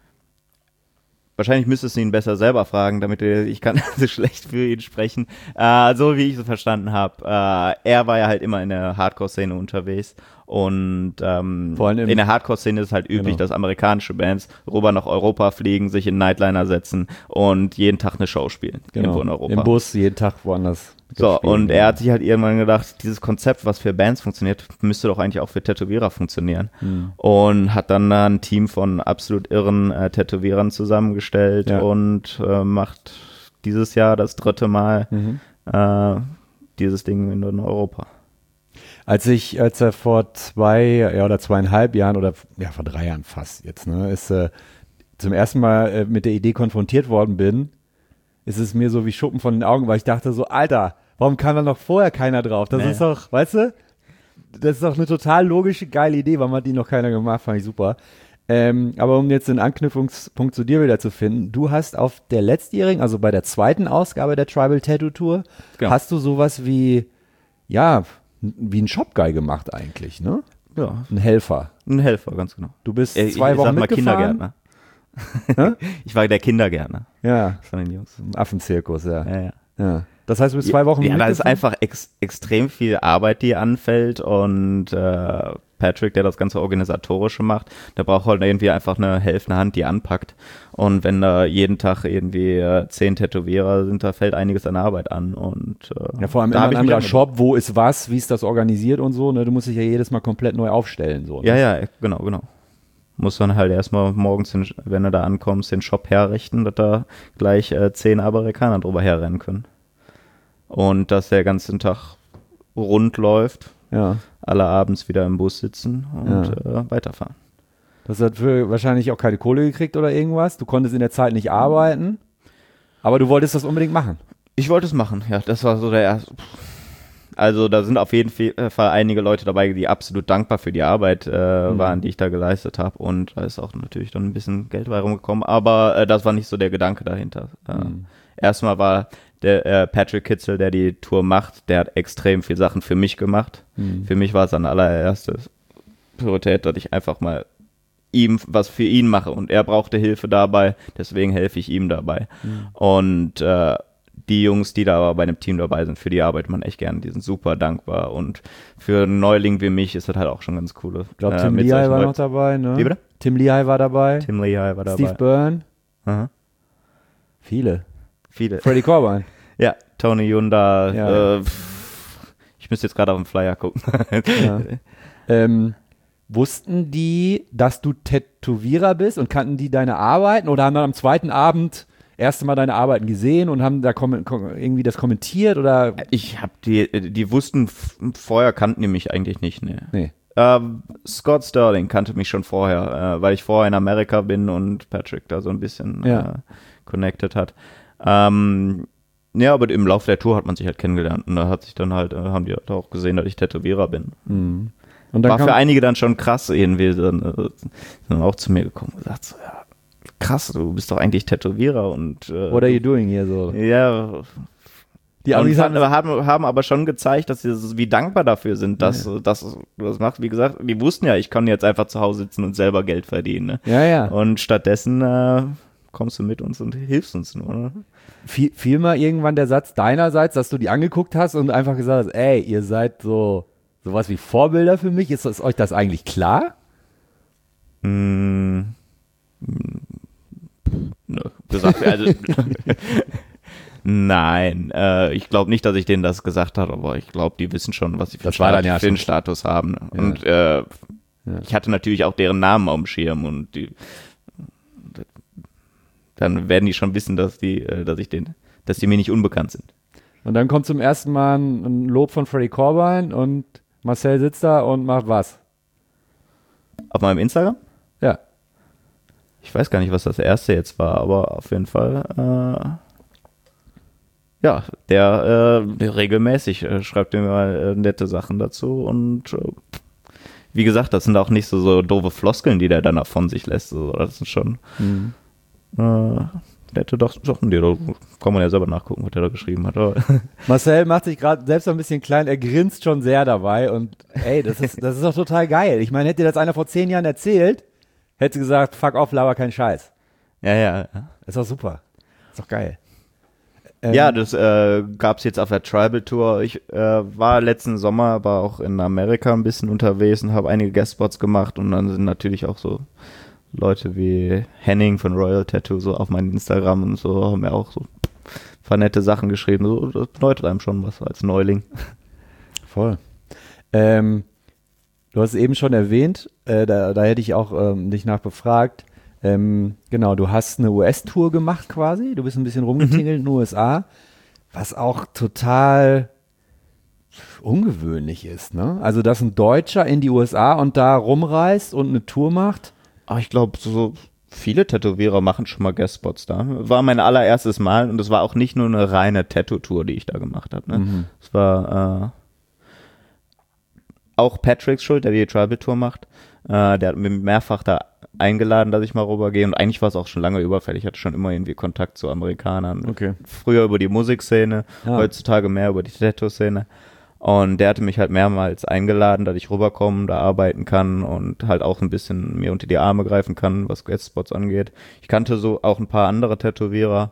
Wahrscheinlich müsstest du ihn besser selber fragen, damit du, ich kann so schlecht für ihn sprechen. Äh, so wie ich es verstanden habe, äh, er war ja halt immer in der Hardcore-Szene unterwegs und ähm, Vor allem im- in der Hardcore-Szene ist es halt üblich, Genau. dass amerikanische Bands rüber nach Europa fliegen, sich in Nightliner setzen und jeden Tag eine Show spielen. Irgendwo in Europa. Im Bus jeden Tag woanders. So, gespielt, und ja. er hat sich halt irgendwann gedacht, dieses Konzept, was für Bands funktioniert, müsste doch eigentlich auch für Tätowierer funktionieren. Hm. Und hat dann ein Team von absolut irren äh, Tätowierern zusammengestellt Ja. und äh, macht dieses Jahr das dritte Mal Mhm. äh, dieses Ding in Europa. Als ich, als er vor zwei ja, oder zweieinhalb Jahren oder ja vor drei Jahren fast jetzt, ne, ist äh, zum ersten Mal äh, mit der Idee konfrontiert worden bin, ist es mir so wie Schuppen von den Augen, weil ich dachte so, Alter, warum kam da noch vorher keiner drauf? Das Nee. ist doch, weißt du, das ist doch eine total logische, geile Idee, warum hat die noch keiner gemacht, fand ich super. Ähm, aber um jetzt den Anknüpfungspunkt zu dir wieder zu finden, du hast auf der letztjährigen, also bei der zweiten Ausgabe der Tribal Tattoo Tour, Genau. hast du sowas wie, ja, wie ein Shop-Guy gemacht eigentlich, ne? Ja, Ein Helfer. ein Helfer, ganz genau. Du bist Äh, zwei ich Wochen sag mal mitgefahren. Kindergärtner. Hä? Ich war der Kindergärtner Ja, von den Jungs. im Affenzirkus, ja. Ja, ja. ja. Das heißt, du bist zwei Wochen Ja, da ist mitgefahren? einfach ex extrem viel Arbeit, die anfällt und äh, Patrick, der das ganze Organisatorische macht, der braucht halt irgendwie einfach eine helfende Hand, die anpackt. Und wenn da jeden Tag irgendwie äh, zehn Tätowierer sind, da fällt einiges an Arbeit an. Und äh, Ja, vor allem da immer hab ein ich mich anderer ange- Shop, wo ist was, wie ist das organisiert und so, ne? Du musst dich ja jedes Mal komplett neu aufstellen, so. Ne? Ja, ja, genau, genau. Muss dann halt erstmal morgens, den, wenn du da ankommst, den Shop herrichten, dass da gleich äh, zehn Amerikaner drüber herrennen können. Und dass der ganzen Tag rund läuft, Ja. alle abends wieder im Bus sitzen und äh, weiterfahren. Das hat für wahrscheinlich auch keine Kohle gekriegt oder irgendwas. Du konntest in der Zeit nicht arbeiten, aber du wolltest das unbedingt machen. Ich wollte es machen, ja, das war so der erste. Also da sind auf jeden Fall einige Leute dabei, die absolut dankbar für die Arbeit äh, Mhm. waren, die ich da geleistet habe. Und da ist auch natürlich dann ein bisschen Geld bei rumgekommen, aber äh, das war nicht so der Gedanke dahinter. Äh, Mhm. Erstmal war der äh, Patrick Kitzel, der die Tour macht, der hat extrem viel Sachen für mich gemacht. Mhm. Für mich war es an allererste Priorität, dass ich einfach mal ihm was für ihn mache und er brauchte Hilfe dabei, deswegen helfe ich ihm dabei. Mhm. Und äh, die Jungs, die da bei dem Team dabei sind, für die arbeitet man echt gerne, die sind super dankbar und für einen Neuling wie mich ist das halt auch schon ganz cool. Ich glaube, Tim Lehigh war noch dabei, ne? Wie bitte? Tim Lehigh war dabei. Tim Lehigh war dabei. Steve Byrne. Aha. Viele. Viele. Freddie Corbijn. Ja, Tony Yunda. Ja. Äh, pff, ich müsste jetzt gerade auf den Flyer gucken. Ja. ähm, wussten die, dass du Tätowierer bist und kannten die deine Arbeiten oder haben dann am zweiten Abend erste Mal deine Arbeiten gesehen und haben da kom- kom- irgendwie das kommentiert oder? Ich habe die, die wussten, f- vorher kannten die mich eigentlich nicht, ne. Nee. Ähm, Scott Sterling kannte mich schon vorher, äh, weil ich vorher in Amerika bin und Patrick da so ein bisschen Ja. äh, connected hat. Ähm, ja, aber im Laufe der Tour hat man sich halt kennengelernt und da hat sich dann halt, äh, haben die halt auch gesehen, dass ich Tätowierer bin. Mhm. Und dann War kam, für einige dann schon krass, irgendwie dann, äh, sind dann auch zu mir gekommen und gesagt so, ja, krass, du bist doch eigentlich Tätowierer und äh, what are you doing here so? ja, Die und Amis fand, haben, haben, haben aber schon gezeigt, dass sie so wie dankbar dafür sind, dass, Ja. dass du das machst. Wie gesagt, die wussten ja, ich kann jetzt einfach zu Hause sitzen und selber Geld verdienen. Ne? ja, ja. Und stattdessen äh, kommst du mit uns und hilfst uns nur. Ne? Fiel, fiel mal irgendwann der Satz deinerseits, dass du die angeguckt hast und einfach gesagt hast, ey, ihr seid so sowas wie Vorbilder für mich. Ist, ist euch das eigentlich klar? Mm, ne, gesagt, also nein, äh, ich glaube nicht, dass ich denen das gesagt habe, aber ich glaube, die wissen schon, was sie für, Stat- ja für einen Status haben. Ne? Ja. Und äh, ja. ich hatte natürlich auch deren Namen auf dem Schirm und die, dann werden die schon wissen, dass die, dass ich den, dass die mir nicht unbekannt sind. Und dann kommt zum ersten Mal ein Lob von Freddie Corbijn und Marcel sitzt da und macht was? Auf meinem Instagram? Ja. Ich weiß gar nicht, was das erste jetzt war, aber auf jeden Fall, äh, ja, der, äh, der regelmäßig äh, schreibt mir mal äh, nette Sachen dazu und äh, wie gesagt, das sind auch nicht so, so doofe Floskeln, die der dann auch von sich lässt. Also, das sind schon mhm. äh, nette Sachen, die da kann man ja selber nachgucken, was der da geschrieben hat. Marcel macht sich gerade selbst ein bisschen klein, er grinst schon sehr dabei und ey, das ist, das ist doch total geil. Ich meine, hätte dir das einer vor zehn Jahren erzählt, hätte gesagt, fuck off, laber kein Scheiß. Ja, ja. Ist doch super. Ist doch geil. Ähm, ja, das äh, gab es jetzt auf der Tribal Tour. Ich äh, war letzten Sommer aber auch in Amerika ein bisschen unterwegs und habe einige Guestspots gemacht und dann sind natürlich auch so Leute wie Henning von Royal Tattoo so auf meinem Instagram und so haben mir auch so ein paar nette Sachen geschrieben. So, das bedeutet einem schon was als Neuling. Voll. Ähm, du hast es eben schon erwähnt, äh, da, da hätte ich auch ähm, dich nach befragt. Ähm, genau, du hast eine U S-Tour gemacht quasi. Du bist ein bisschen rumgetingelt mhm. in den U S A, was auch total ungewöhnlich ist, ne? Also, dass ein Deutscher in die U S A und da rumreist und eine Tour macht. Aber ich glaube, so viele Tätowierer machen schon mal Guestspots da. War mein allererstes Mal und es war auch nicht nur eine reine Tattoo-Tour, die ich da gemacht habe. Ne? Mhm. Es war äh, auch Patricks Schuld, der die Tribal-Tour macht. Äh, der hat mich mehrfach da eingeladen, dass ich mal rübergehe und eigentlich war es auch schon lange überfällig. Ich hatte schon immer irgendwie Kontakt zu Amerikanern. Okay. Früher über die Musikszene, ja. Heutzutage mehr über die Tattoo-Szene. Und der hatte mich halt mehrmals eingeladen, dass ich rüberkommen, da arbeiten kann und halt auch ein bisschen mir unter die Arme greifen kann, was Guestspots angeht. Ich kannte so auch ein paar andere Tätowierer.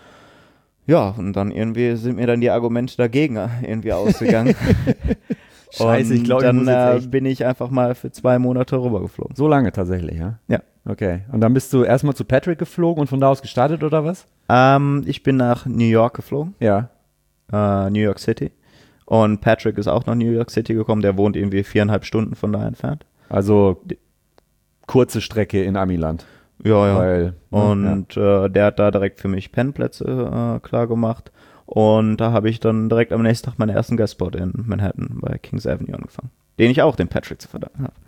Ja, und dann irgendwie sind mir dann die Argumente dagegen irgendwie ausgegangen. Scheiße, ich glaube, dann äh, bin ich einfach mal für zwei Monate rübergeflogen. So lange tatsächlich, ja? Ja. Okay. Und dann bist du erstmal zu Patrick geflogen und von da aus gestartet oder was? Ähm, ich bin nach New York geflogen. Ja. Äh, New York City. Und Patrick ist auch nach New York City gekommen, der wohnt irgendwie viereinhalb Stunden von da entfernt. Also kurze Strecke in Amiland. Ja, ja. Weil, und ja. Äh, der hat da direkt für mich Pennplätze äh, klar gemacht. Und da habe ich dann direkt am nächsten Tag meinen ersten Guestspot in Manhattan bei Kings Avenue angefangen. Den ich auch dem Patrick zu verdanken habe.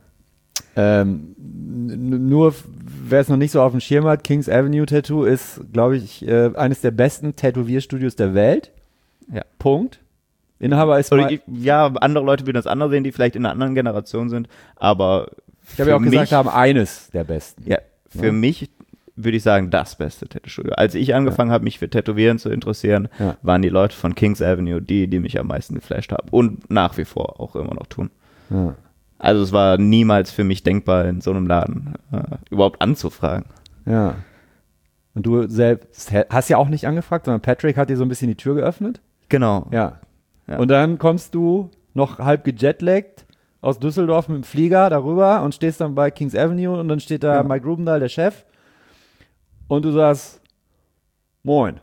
Ähm, n- nur, wer es noch nicht so auf dem Schirm hat, Kings Avenue Tattoo ist, glaube ich, äh, eines der besten Tätowierstudios der Welt. Ja. Punkt. Inhaber ist Oder ich, ja, andere Leute würden das anders sehen, die vielleicht in einer anderen Generation sind, aber ich habe ja auch mich, gesagt, haben eines der besten. Ja, für ja. mich würde ich sagen, das beste Tattoo-Studio. Als ich angefangen ja. habe, mich für Tätowieren zu interessieren, ja. waren die Leute von Kings Avenue die, die mich am meisten geflasht haben und nach wie vor auch immer noch tun. Ja. Also es war niemals für mich denkbar, in so einem Laden äh, überhaupt anzufragen. Ja. Und du selbst hast ja auch nicht angefragt, sondern Patrick hat dir so ein bisschen die Tür geöffnet? Genau. Ja. Ja. Und dann kommst du noch halb gejetlaggt aus Düsseldorf mit dem Flieger darüber und stehst dann bei Kings Avenue und dann steht da ja. Mike Rubendahl, der Chef, und du sagst, moin.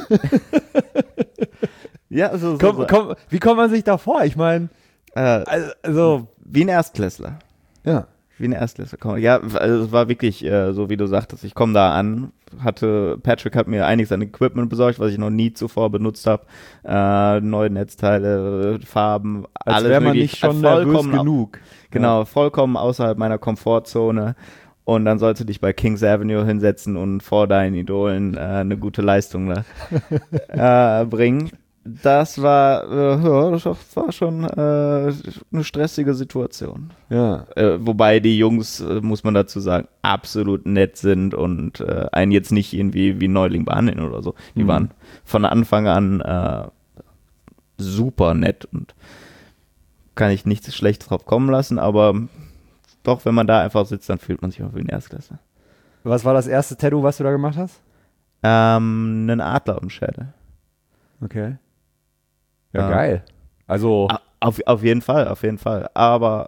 Ja, also so komm, komm, wie kommt man sich da vor? Ich meine, äh, also wie ein Erstklässler. Ja. Wie ein Erstklässler. Ja, also es war wirklich äh, so, wie du sagtest, ich komme da an, hatte, Patrick hat mir einiges an Equipment besorgt, was ich noch nie zuvor benutzt habe, äh, neue Netzteile, Farben, als alles wäre man wirklich, nicht schon nervös genug. Genau, ja. vollkommen außerhalb meiner Komfortzone. Und dann sollst du dich bei Kings Avenue hinsetzen und vor deinen Idolen äh, eine gute Leistung da, äh, bringen. Das war, äh, ja, das war schon äh, eine stressige Situation. Ja. Äh, wobei die Jungs, äh, muss man dazu sagen, absolut nett sind und äh, einen jetzt nicht irgendwie wie Neuling behandeln oder so. Die mhm. waren von Anfang an äh, super nett und kann ich nichts Schlechtes drauf kommen lassen, aber doch, wenn man da einfach sitzt, dann fühlt man sich auch wie ein Erstklässler. Was war das erste Tattoo, was du da gemacht hast? Ähm, einen Adler im Schädel. Okay. Ja, Ja. geil. Also, Auf, auf jeden Fall, auf jeden Fall. Aber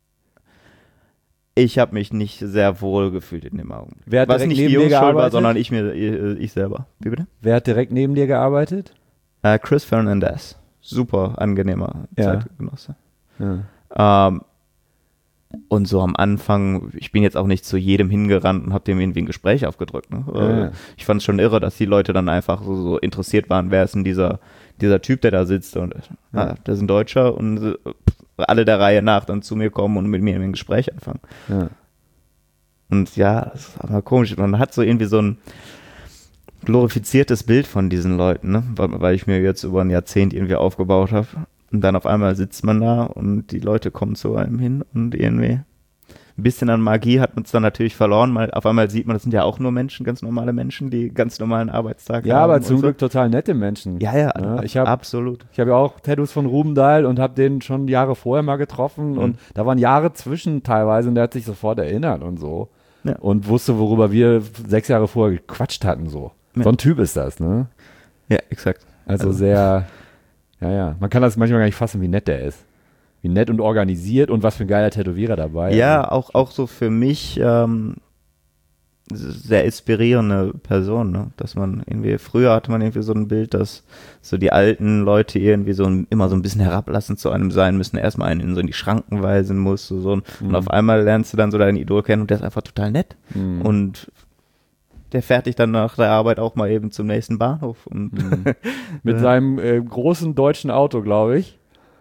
ich habe mich nicht sehr wohl gefühlt in dem Augenblick. Wer hat Was direkt nicht neben die dir Jungs schuld war, gearbeitet? sondern ich mir, ich, ich selber. Wie bitte? wer hat direkt neben dir gearbeitet? Äh, Chris Fernandez. Super angenehmer Ja. Zeitgenosse. Ja. Ähm, und so am Anfang, ich bin jetzt auch nicht zu jedem hingerannt und habe dem irgendwie ein Gespräch aufgedrückt. Ne? Ja, ja. Äh, Ich fand es schon irre, dass die Leute dann einfach so, so interessiert waren, wer ist denn dieser, dieser Typ, der da sitzt. Und Ja. ah, das ist ein Deutscher und äh, alle der Reihe nach dann zu mir kommen und mit mir ein Gespräch anfangen. Ja. Und ja, das ist aber komisch. Man hat so irgendwie so ein glorifiziertes Bild von diesen Leuten, ne? weil, weil ich mir jetzt über ein Jahrzehnt irgendwie aufgebaut habe. Und dann auf einmal sitzt man da und die Leute kommen zu einem hin und irgendwie ein bisschen an Magie hat man es dann natürlich verloren. Mal, auf einmal sieht man, das sind ja auch nur Menschen, ganz normale Menschen, die ganz normalen Arbeitstag Ja, haben. aber und zum so. Glück total nette Menschen. Ja, ja, Ja, ab- ich habe absolut. ich hab ja auch Tattoos von Ruben Dahl und habe den schon Jahre vorher mal getroffen Mhm. und da waren Jahre zwischen teilweise und der hat sich sofort erinnert und so. Ja. Und wusste, worüber wir sechs Jahre vorher gequatscht hatten, so. Ja. So ein Typ ist das, ne? Ja, exakt. Also, Also- sehr, ja, ja. Man kann das manchmal gar nicht fassen, wie nett der ist. Wie nett und organisiert und was für ein geiler Tätowierer dabei. Ja, Also, auch, auch so für mich ähm, sehr inspirierende Person, ne? Dass man irgendwie, früher hatte man irgendwie so ein Bild, dass so die alten Leute irgendwie so ein, immer so ein bisschen herablassend zu einem sein müssen, erstmal einen in so in die Schranken weisen muss, so, so. Und Mhm. auf einmal lernst du dann so dein Idol kennen und der ist einfach total nett. Mhm. Und der fährt dich dann nach der Arbeit auch mal eben zum nächsten Bahnhof. Und Mhm. Mit Ja. seinem äh, großen deutschen Auto, glaube ich.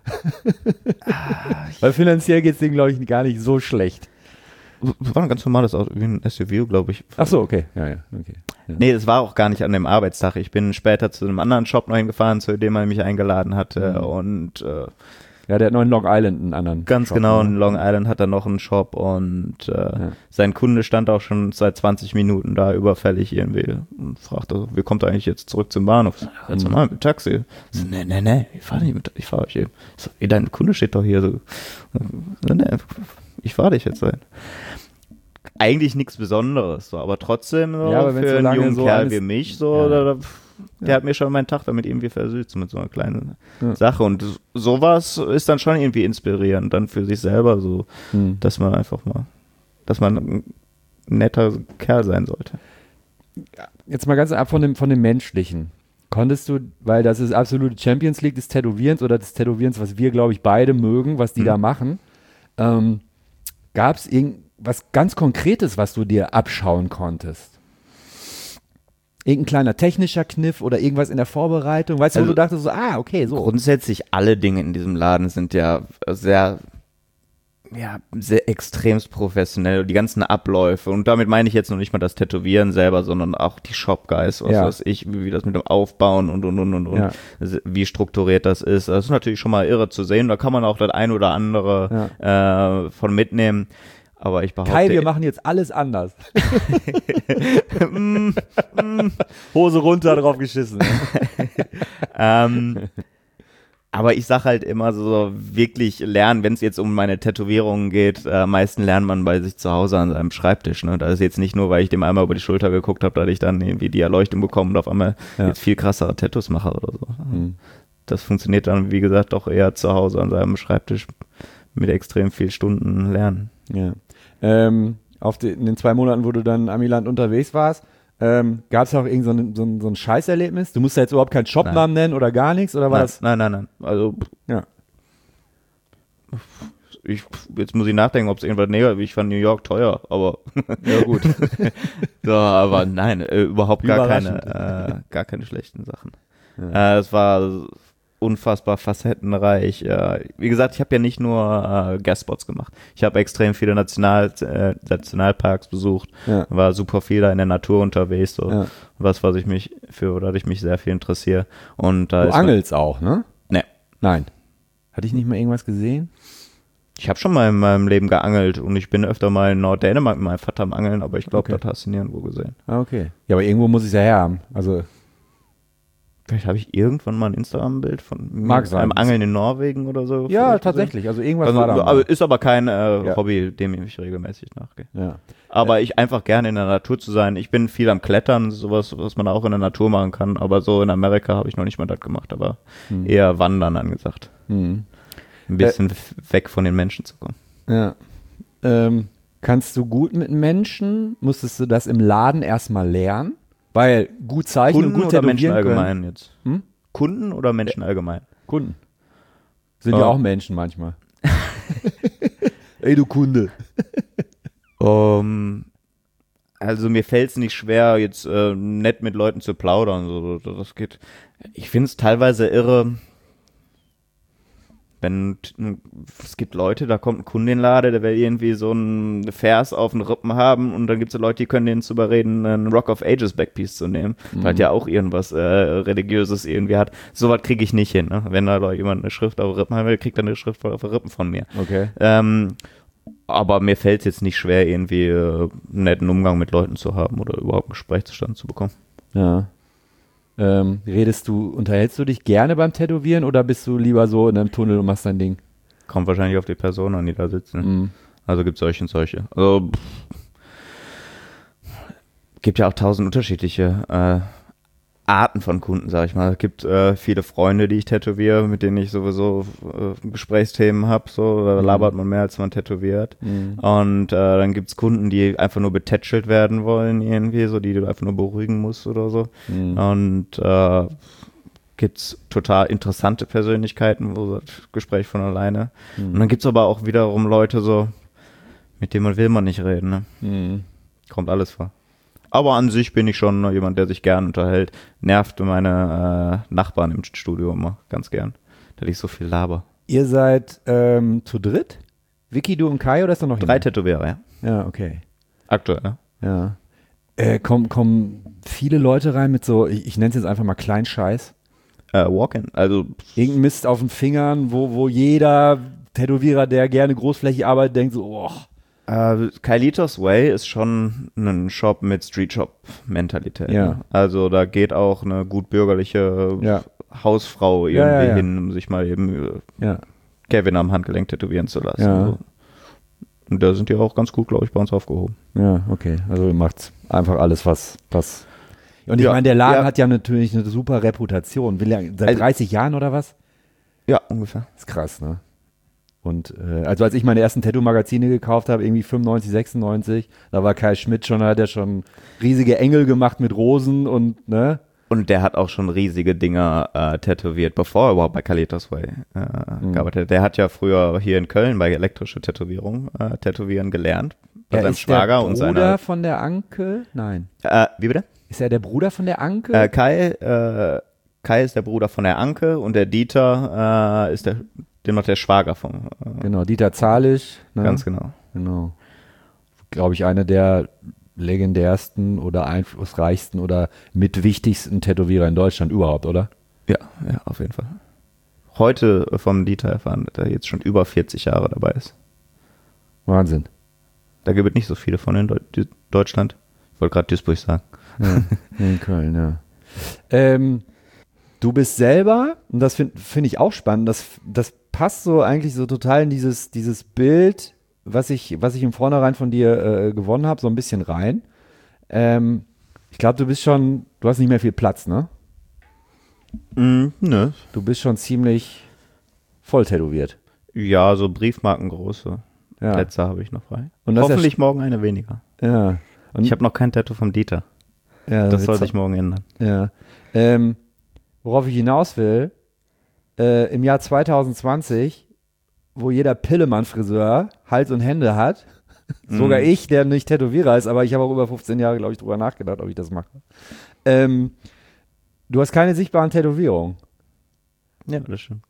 Ah, Weil finanziell geht es dem, glaube ich, gar nicht so schlecht. war ein ganz normales Auto, wie ein S U V, glaube ich. Ach so, okay. Ja, ja, okay. Ja. Nee, das war auch gar nicht an dem Arbeitstag. Ich bin später zu einem anderen Shop noch hingefahren, zu dem man mich eingeladen hatte. Mhm. Und äh, Ja, der hat noch in Long Island einen anderen. ganz Shop, genau, ne? in Long Island hat er noch einen Shop und äh, Ja. sein Kunde stand auch schon seit zwanzig Minuten da überfällig irgendwie und fragte, wie kommt er eigentlich jetzt zurück zum Bahnhof? Ich sag, Ganz Mhm. normal, mit Taxi. Ich so, nee, nee, nee, ich fahre nicht mit, ich fahre euch eben. Ich so, ey, dein Kunde steht doch hier so. Nee, nee, ich fahre dich jetzt ein. Eigentlich nichts Besonderes, so, aber trotzdem so, Ja, aber wenn's für so einen lange jungen so Kerl alles- wie mich, so, Ja. da, da, der Ja. hat mir schon meinen Tag damit irgendwie versüßt, mit so einer kleinen Ja. Sache. Und sowas ist dann schon irgendwie inspirierend, dann für sich selber so, Hm. dass man einfach mal, dass man ein netter Kerl sein sollte. Jetzt mal ganz ab von dem, von dem Menschlichen. Konntest du, weil das ist absolute Champions League des Tätowierens oder des Tätowierens, was wir, glaube ich, beide mögen, was die Mhm. da machen, ähm, gab es irgendwas ganz Konkretes, was du dir abschauen konntest? Irgendein kleiner technischer Kniff oder irgendwas in der Vorbereitung? Weißt du, wo Also- du dachtest, so, ah, okay, so. Grundsätzlich alle Dinge in diesem Laden sind ja sehr, ja, sehr extremst professionell. Die ganzen Abläufe. Und damit meine ich jetzt noch nicht mal das Tätowieren selber, sondern auch die Shop-Guys, was Ja. weiß ich, wie, wie das mit dem Aufbauen und, und, und, und, und Ja. wie strukturiert das ist. Das ist natürlich schon mal irre zu sehen. Da kann man auch das ein oder andere äh, von mitnehmen. Aber ich behaupte... Kai, wir machen jetzt alles anders. Mm, mm. Hose runter, drauf geschissen. ähm, aber ich sag halt immer so, wirklich lernen, wenn es jetzt um meine Tätowierungen geht, äh, am meisten lernt man bei sich zu Hause an seinem Schreibtisch. Ne? Das ist jetzt nicht nur, weil ich dem einmal über die Schulter geguckt habe, dass ich dann irgendwie die Erleuchtung bekomme und auf einmal Ja. jetzt viel krassere Tattoos mache oder so. Hm. Das funktioniert dann, wie gesagt, doch eher zu Hause an seinem Schreibtisch mit extrem viel Stunden lernen. Ja. Ähm, auf die, in den zwei Monaten, wo du dann in Amiland unterwegs warst, ähm, gab es auch irgend so ein, so, ein, so ein Scheißerlebnis? Du musst ja jetzt überhaupt keinen Shopnamen nennen oder gar nichts? Oder war nein, das? nein, nein, nein. Also, Ja. ich, jetzt muss ich nachdenken, ob es irgendwas negativ ist. Ich fand New York teuer, aber Ja, gut. so, aber nein, äh, überhaupt gar Überraschend. keine, äh, gar keine schlechten Sachen. Ja. Äh, es war unfassbar facettenreich. Äh, wie gesagt, ich habe ja nicht nur äh, Guestspots gemacht. Ich habe extrem viele National, äh, Nationalparks besucht, Ja. war super viel da in der Natur unterwegs, so Ja. was, was ich mich für, oder ich mich sehr viel interessiere. Und da Du ist angelst auch, ne? Nee. Nein. Hatte ich nicht mal irgendwas gesehen? Ich habe schon mal in meinem Leben geangelt und ich bin öfter mal in Norddänemark mit meinem Vater am Angeln, aber ich glaube, Okay. das hast du nirgendwo gesehen. Ah, okay. Ja, aber irgendwo muss ich es ja her haben. Also, Vielleicht habe ich irgendwann mal ein Instagram-Bild von Mag sein. einem Angeln in Norwegen oder so. Ja, tatsächlich. Also irgendwas Also, war da. aber ist aber kein äh, Ja. Hobby, dem ich regelmäßig nachgehe. Ja. Aber ich einfach gerne in der Natur zu sein. Ich bin viel am Klettern, sowas, was man auch in der Natur machen kann. Aber so in Amerika habe ich noch nicht mal das gemacht, aber Hm. eher Wandern angesagt. Hm. Ein bisschen f- weg von den Menschen zu kommen. Ja. Ähm, kannst du gut mit Menschen? Musstest du das im Laden erstmal lernen? Weil gut zeichnen Kunden und gut oder Menschen tätowieren können. allgemein jetzt? Hm? Kunden oder Menschen allgemein? Kunden. Sind Oh. ja auch Menschen manchmal. Ey, du Kunde. Um, also mir fällt es nicht schwer, jetzt äh, nett mit Leuten zu plaudern. So, das geht. Ich finde es teilweise irre, wenn es gibt Leute, da kommt ein Kunde in den Laden, der will irgendwie so einen Vers auf den Rippen haben und dann gibt es Leute, die können den zu überreden, einen Rock of Ages Backpiece zu nehmen, Mhm. weil der ja auch irgendwas äh, Religiöses irgendwie hat. Sowas kriege ich nicht hin. Ne? Wenn da jemand eine Schrift auf den Rippen haben will, kriegt er eine Schrift auf den Rippen von mir. Okay. Ähm, aber mir fällt es jetzt nicht schwer, irgendwie äh, einen netten Umgang mit Leuten zu haben oder überhaupt ein Gespräch zustande zu bekommen. Ja. Ähm, redest du, unterhältst du dich gerne beim Tätowieren oder bist du lieber so in einem Tunnel und machst dein Ding? Kommt wahrscheinlich auf die Person an, die da sitzen. Mhm. Also gibt es solche und solche. Also pff, gibt ja auch tausend unterschiedliche äh, Arten von Kunden, sag ich mal. Es gibt äh, viele Freunde, die ich tätowiere, mit denen ich sowieso äh, Gesprächsthemen habe. So, da Mhm. labert man mehr, als man tätowiert. Mhm. Und äh, dann gibt es Kunden, die einfach nur betätschelt werden wollen irgendwie, so die du einfach nur beruhigen musst oder so. Mhm. Und äh, gibt es total interessante Persönlichkeiten, wo das Gespräch von alleine. Mhm. Und dann gibt es aber auch wiederum Leute so, mit denen man will man nicht reden. Ne? Mhm. Kommt alles vor. Aber an sich bin ich schon jemand, der sich gern unterhält. Nervt meine äh, Nachbarn im Studio immer ganz gern, dass ich so viel laber. Ihr seid ähm, zu dritt? Vicky, du und Kai oder ist da noch Drei jemand? Tätowierer, ja. Ja, okay. Aktuell, ne? Ja. Äh, kommen, kommen viele Leute rein mit so, ich, ich nenne es jetzt einfach mal kleinen Scheiß. Äh, Walk-in, also Irgendein Mist auf den Fingern, wo, wo jeder Tätowierer, der gerne großflächig arbeitet, denkt so, oh. Äh, Kailitos Way ist schon ein Shop mit Street-Shop-Mentalität. Ja. Ne? Also da geht auch eine gut bürgerliche Ja. Hausfrau irgendwie Ja, ja, ja. hin, um sich mal eben äh, Ja. Kevin am Handgelenk tätowieren zu lassen. Ja. So. Und da sind die auch ganz gut, glaube ich, bei uns aufgehoben. Ja, okay. Also ihr macht einfach alles, was, was. Und ich Ja, meine, der Laden ja. hat ja natürlich eine super Reputation. Will er seit Also- dreißig Jahren oder was? Ja, ungefähr. Ist krass, ne? Und äh, also als ich meine ersten Tattoo-Magazine gekauft habe, irgendwie fünfundneunzig, sechsundneunzig, da war Kai Schmidt schon, da hat er schon riesige Engel gemacht mit Rosen und, ne? Und der hat auch schon riesige Dinger äh, tätowiert, bevor er überhaupt bei Kalitos Way äh, Mhm. gearbeitet hat. Der hat ja früher hier in Köln bei elektrische Tätowierung äh, tätowieren gelernt. Bei Er seinem ist Schwager der und Bruder seiner. von der Anke? Nein. Äh, wie bitte? Ist er der Bruder von der Anke? Äh, Kai, äh, Kai ist der Bruder von der Anke und der Dieter äh, ist der, dem noch der Schwager von. Äh, Genau, Dieter Zahlig. Ne? Ganz genau. Genau. Glaube ich, einer der legendärsten oder einflussreichsten oder mitwichtigsten Tätowierer in Deutschland überhaupt, oder? Ja, ja, auf jeden Fall. Heute vom Dieter erfahren, dass er jetzt schon über vierzig Jahre dabei ist. Wahnsinn. Da gibt es nicht so viele von in Deu- Deutschland. Ich wollte gerade Duisburg sagen. Ja, in Köln, ja. Ähm, du bist selber, und das finde find ich auch spannend, das, das passt so eigentlich so total in dieses, dieses Bild, was ich, was ich im Vornherein von dir äh, gewonnen habe, so ein bisschen rein. Ähm, ich glaube, du bist schon, du hast nicht mehr viel Platz, ne? Mm, nö. Du bist schon ziemlich voll tätowiert. Ja, so Briefmarkengroße. Ja. Plätze habe ich noch frei. Und das Hoffentlich morgen eine weniger. Ja. Und, Ich habe noch kein Tattoo vom Dieter. ja, Das wird's soll auch- sich morgen ändern. Ja. Ähm, worauf ich hinaus will, äh, im Jahr zwanzig zwanzig, wo jeder Pillemann-Friseur Hals und Hände hat, sogar Mhm. ich, der nicht Tätowierer ist, aber ich habe auch über fünfzehn Jahre, glaube ich, drüber nachgedacht, ob ich das mache. Ähm, du hast keine sichtbaren Tätowierungen. Ja, das stimmt.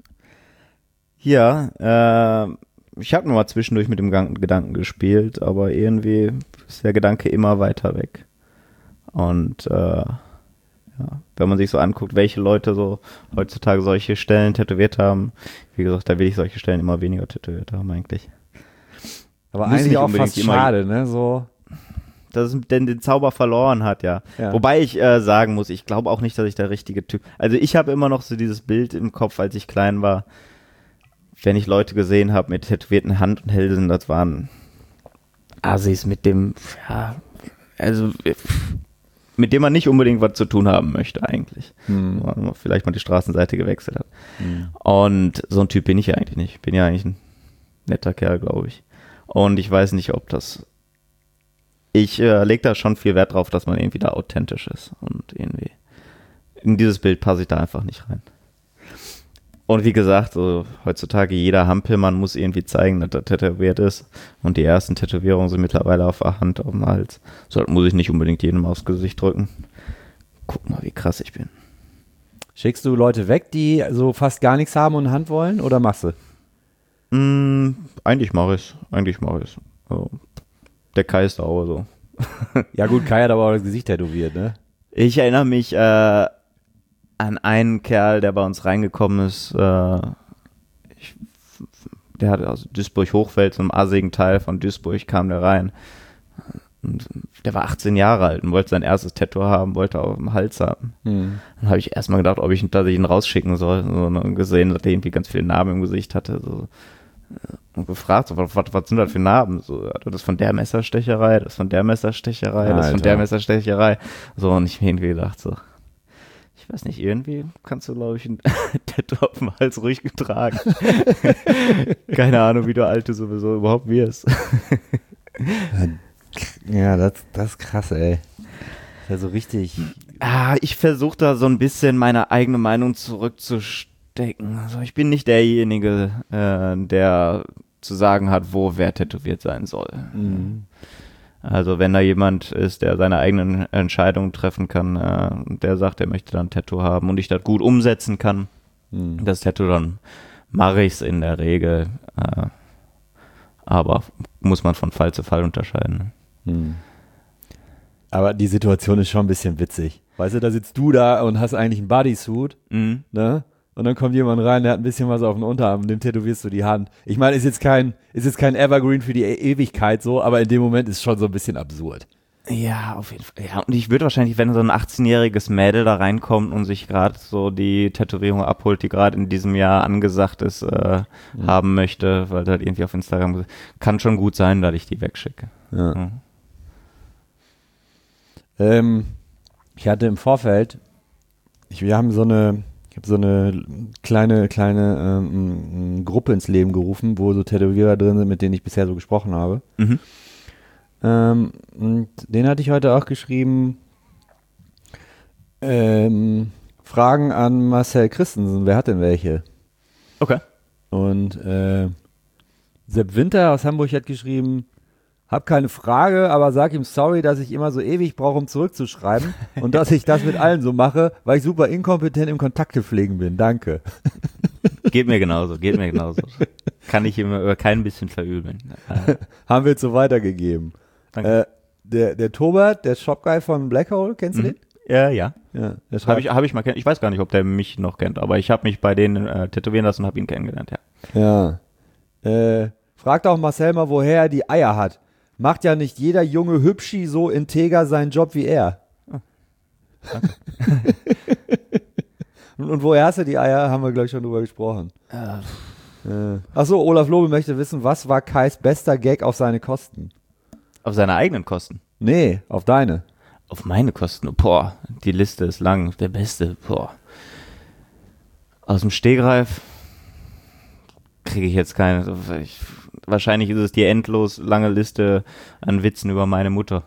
Ja, äh, ich habe nur mal zwischendurch mit dem Gang- Gedanken gespielt, aber irgendwie ist der Gedanke immer weiter weg. Und äh, ja, wenn man sich so anguckt, welche Leute so heutzutage solche Stellen tätowiert haben, wie gesagt, da will ich solche Stellen immer weniger tätowiert haben eigentlich. Aber Muss eigentlich nicht auch unbedingt fast immer- schade, ne? So, dass es denn den Zauber verloren hat, ja. Ja. Wobei ich äh, sagen muss, ich glaube auch nicht, dass ich der richtige Typ. Also ich habe immer noch so dieses Bild im Kopf, als ich klein war, wenn ich Leute gesehen habe mit tätowierten Hand und Hälsen, das waren Assis mit dem, ja, also mit dem man nicht unbedingt was zu tun haben möchte eigentlich. Hm. Weil man vielleicht mal die Straßenseite gewechselt hat. Hm. Und so ein Typ bin ich ja eigentlich nicht. Ich bin ja eigentlich ein netter Kerl, glaube ich. Und ich weiß nicht, ob das ich äh, lege da schon viel Wert drauf, dass man irgendwie da authentisch ist und irgendwie in dieses Bild passe ich da einfach nicht rein. Und wie gesagt, so, heutzutage jeder Hampelmann muss irgendwie zeigen, dass er tätowiert ist und die ersten Tätowierungen sind mittlerweile auf der Hand, auf dem Hals. So muss ich nicht unbedingt jedem aufs Gesicht drücken. Guck mal, wie krass ich bin. Schickst du Leute weg, die so fast gar nichts haben und eine Hand wollen, oder machst du? Mm, eigentlich mache ich es, eigentlich mache ich es. Also, der Kai ist da auch so. Ja gut, Kai hat aber auch das Gesicht tätowiert, ne? Ich erinnere mich äh, an einen Kerl, der bei uns reingekommen ist. Äh, ich, der hat aus Duisburg-Hochfeld, so einem assigen Teil von Duisburg, kam der rein. Und der war achtzehn Jahre alt und wollte sein erstes Tattoo haben, wollte auf dem Hals haben. Hm. Dann habe ich erstmal gedacht, ob ich, dass ich ihn rausschicken soll. So, und gesehen, dass er irgendwie ganz viele Narben im Gesicht hatte. So. Und gefragt, so, was, was sind das für Narben? So, das ist von der Messerstecherei, das ist von der Messerstecherei, das ist von der Messerstecherei. So, und ich mir irgendwie gedacht, so, ich weiß nicht, irgendwie kannst du, glaube ich, ein Tattoo auf dem Hals ruhig getragen. Keine Ahnung, wie du Alte sowieso überhaupt wirst. Ja, das, das ist krass, ey. Das ist ja so richtig. Ah, ich versuche da so ein bisschen meine eigene Meinung zurückzustellen. Also ich bin nicht derjenige, äh, der zu sagen hat, wo wer tätowiert sein soll. Mhm. Also wenn da jemand ist, der seine eigenen Entscheidungen treffen kann, äh, und der sagt, er möchte dann ein Tattoo haben und ich das gut umsetzen kann, mhm. das Tattoo, dann mache ich es in der Regel. Äh, aber muss man von Fall zu Fall unterscheiden. Mhm. Aber die Situation ist schon ein bisschen witzig. Weißt du, da sitzt du da und hast eigentlich einen Bodysuit, mhm. ne? Und dann kommt jemand rein, der hat ein bisschen was auf den Unterarm, dem tätowierst du die Hand. Ich meine, ist jetzt kein, ist jetzt kein Evergreen für die e- Ewigkeit so, aber in dem Moment ist es schon so ein bisschen absurd. Ja, auf jeden Fall. Ja, und ich würde wahrscheinlich, wenn so ein achtzehnjähriges Mädel da reinkommt und sich gerade so die Tätowierung abholt, die gerade in diesem Jahr angesagt ist, äh, mhm. haben möchte, weil das irgendwie auf Instagram, kann schon gut sein, dass ich die wegschicke. Ja. Mhm. Ähm, ich hatte im Vorfeld, ich, wir haben so eine, ich habe so eine kleine, kleine ähm, Gruppe ins Leben gerufen, wo so Tätowierer drin sind, mit denen ich bisher so gesprochen habe. Mhm. Ähm, und den hatte ich heute auch geschrieben, ähm, Fragen an Marcel Christensen, wer hat denn welche? Okay. Und äh, Sepp Winter aus Hamburg hat geschrieben, hab keine Frage, aber sag ihm sorry, dass ich immer so ewig brauche, um zurückzuschreiben und dass ich das mit allen so mache, weil ich super inkompetent im Kontakte pflegen bin. Danke. Geht mir genauso, geht mir genauso. Kann ich ihm über kein bisschen verübeln. Haben wir jetzt so weitergegeben. Äh, der, der Tobert, der Shopguy von Black Hole, kennst du mhm. den? Ja, ja. ja habe ich, hab ich mal kennt. Ich weiß gar nicht, ob der mich noch kennt, aber ich habe mich bei denen äh, tätowieren lassen und habe ihn kennengelernt, ja. Ja. Äh, fragt auch Marcel mal, woher er die Eier hat. Macht ja nicht jeder junge Hübschi so integer seinen Job wie er. Oh. und, und woher hast du die Eier? Haben wir, glaube ich, schon drüber gesprochen. Uh. Äh. Achso, Olaf Lobe möchte wissen, was war Kais bester Gag auf seine Kosten? Auf seine eigenen Kosten? Nee, auf deine. Auf meine Kosten? Boah, die Liste ist lang. Der beste, boah. Aus dem Stegreif kriege ich jetzt keine... Ich, wahrscheinlich ist es die endlos lange Liste an Witzen über meine Mutter.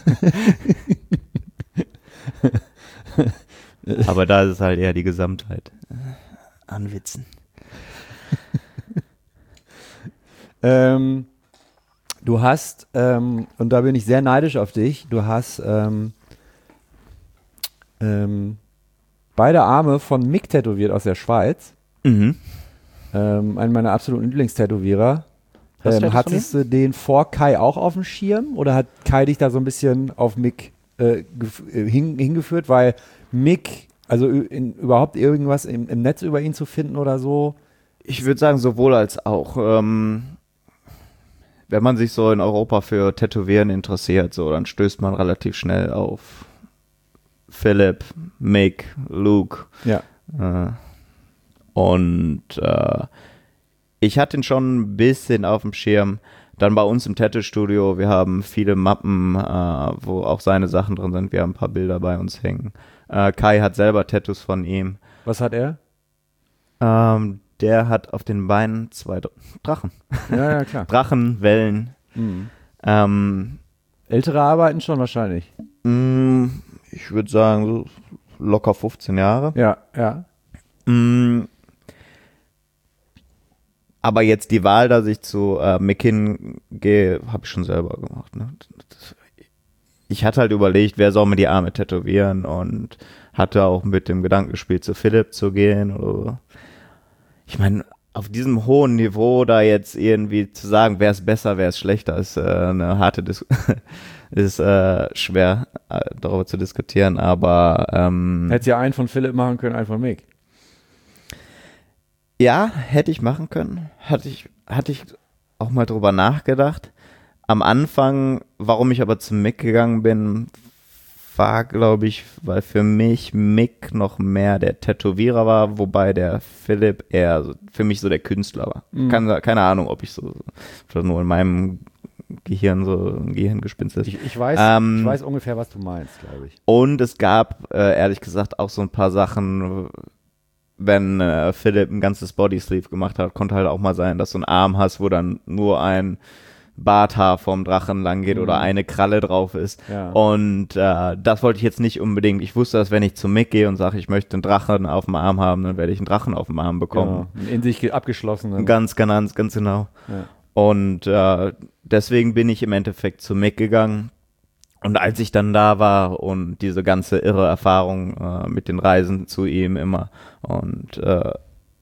Aber da ist es halt eher die Gesamtheit an Witzen. ähm, du hast, ähm, und da bin ich sehr neidisch auf dich, du hast ähm, ähm, beide Arme von Mick tätowiert aus der Schweiz. Mhm. Ähm, einen meiner absoluten Lieblingstätowierer. Ähm, hattest du den vor Kai auch auf dem Schirm oder hat Kai dich da so ein bisschen auf Mick äh, hin, hingeführt? Weil Mick, also in, überhaupt irgendwas im, im Netz über ihn zu finden oder so? Ich würde sagen, sowohl als auch. Ähm, wenn man sich so in Europa für Tätowieren interessiert, so, dann stößt man relativ schnell auf Philipp, Mick, Luke. Ja. Äh, und äh, ich hatte ihn schon ein bisschen auf dem Schirm. Dann bei uns im Tattoo-Studio, wir haben viele Mappen, äh, wo auch seine Sachen drin sind. Wir haben ein paar Bilder bei uns hängen. Äh, Kai hat selber Tattoos von ihm. Was hat er? Ähm, der hat auf den Beinen zwei Dr- Drachen. Ja, ja, klar. Drachen, Wellen. Mhm. Ähm, Ältere arbeiten schon wahrscheinlich. mh, ich würde sagen, so locker fünfzehn Jahre. Ja, ja. Mh, aber jetzt die Wahl, dass ich zu äh, McKinn gehe, habe ich schon selber gemacht. Ne? Das, ich hatte halt überlegt, wer soll mir die Arme tätowieren und hatte auch mit dem Gedanken gespielt, zu Philipp zu gehen. Oder ich meine, auf diesem hohen Niveau da jetzt irgendwie zu sagen, wer ist besser, wer ist schlechter, ist äh, eine harte Dis ist äh, schwer äh, darüber zu diskutieren, aber ähm, Hättest ja einen von Philipp machen können, einen von Mick. ja, hätte ich machen können. Hatte ich, hatte ich auch mal drüber nachgedacht. Am Anfang, warum ich aber zu Mick gegangen bin, war, glaube ich, weil für mich Mick noch mehr der Tätowierer war, wobei der Philipp eher so, für mich so der Künstler war. Mhm. Keine, keine Ahnung, ob ich so, so nur in meinem Gehirn so ein Gehirngespinst ist. Ich, ich, weiß, Ähm, ich weiß ungefähr, was du meinst, glaube ich. Und es gab, äh, ehrlich gesagt, auch so ein paar Sachen, wenn äh, Philipp ein ganzes Bodysleeve gemacht hat, konnte halt auch mal sein, dass du einen Arm hast, wo dann nur ein Barthaar vom Drachen lang geht Mhm. oder eine Kralle drauf ist. Ja. Und äh, das wollte ich jetzt nicht unbedingt. Ich wusste, dass wenn ich zu Mick gehe und sage, ich möchte einen Drachen auf dem Arm haben, dann werde ich einen Drachen auf dem Arm bekommen. Genau. Ein in sich abgeschlossenen. Ganz, ganz, ganz genau. Ja. Und äh, deswegen bin ich im Endeffekt zu Mick gegangen. Und als ich dann da war und diese ganze irre Erfahrung äh, mit den Reisen zu ihm immer und äh,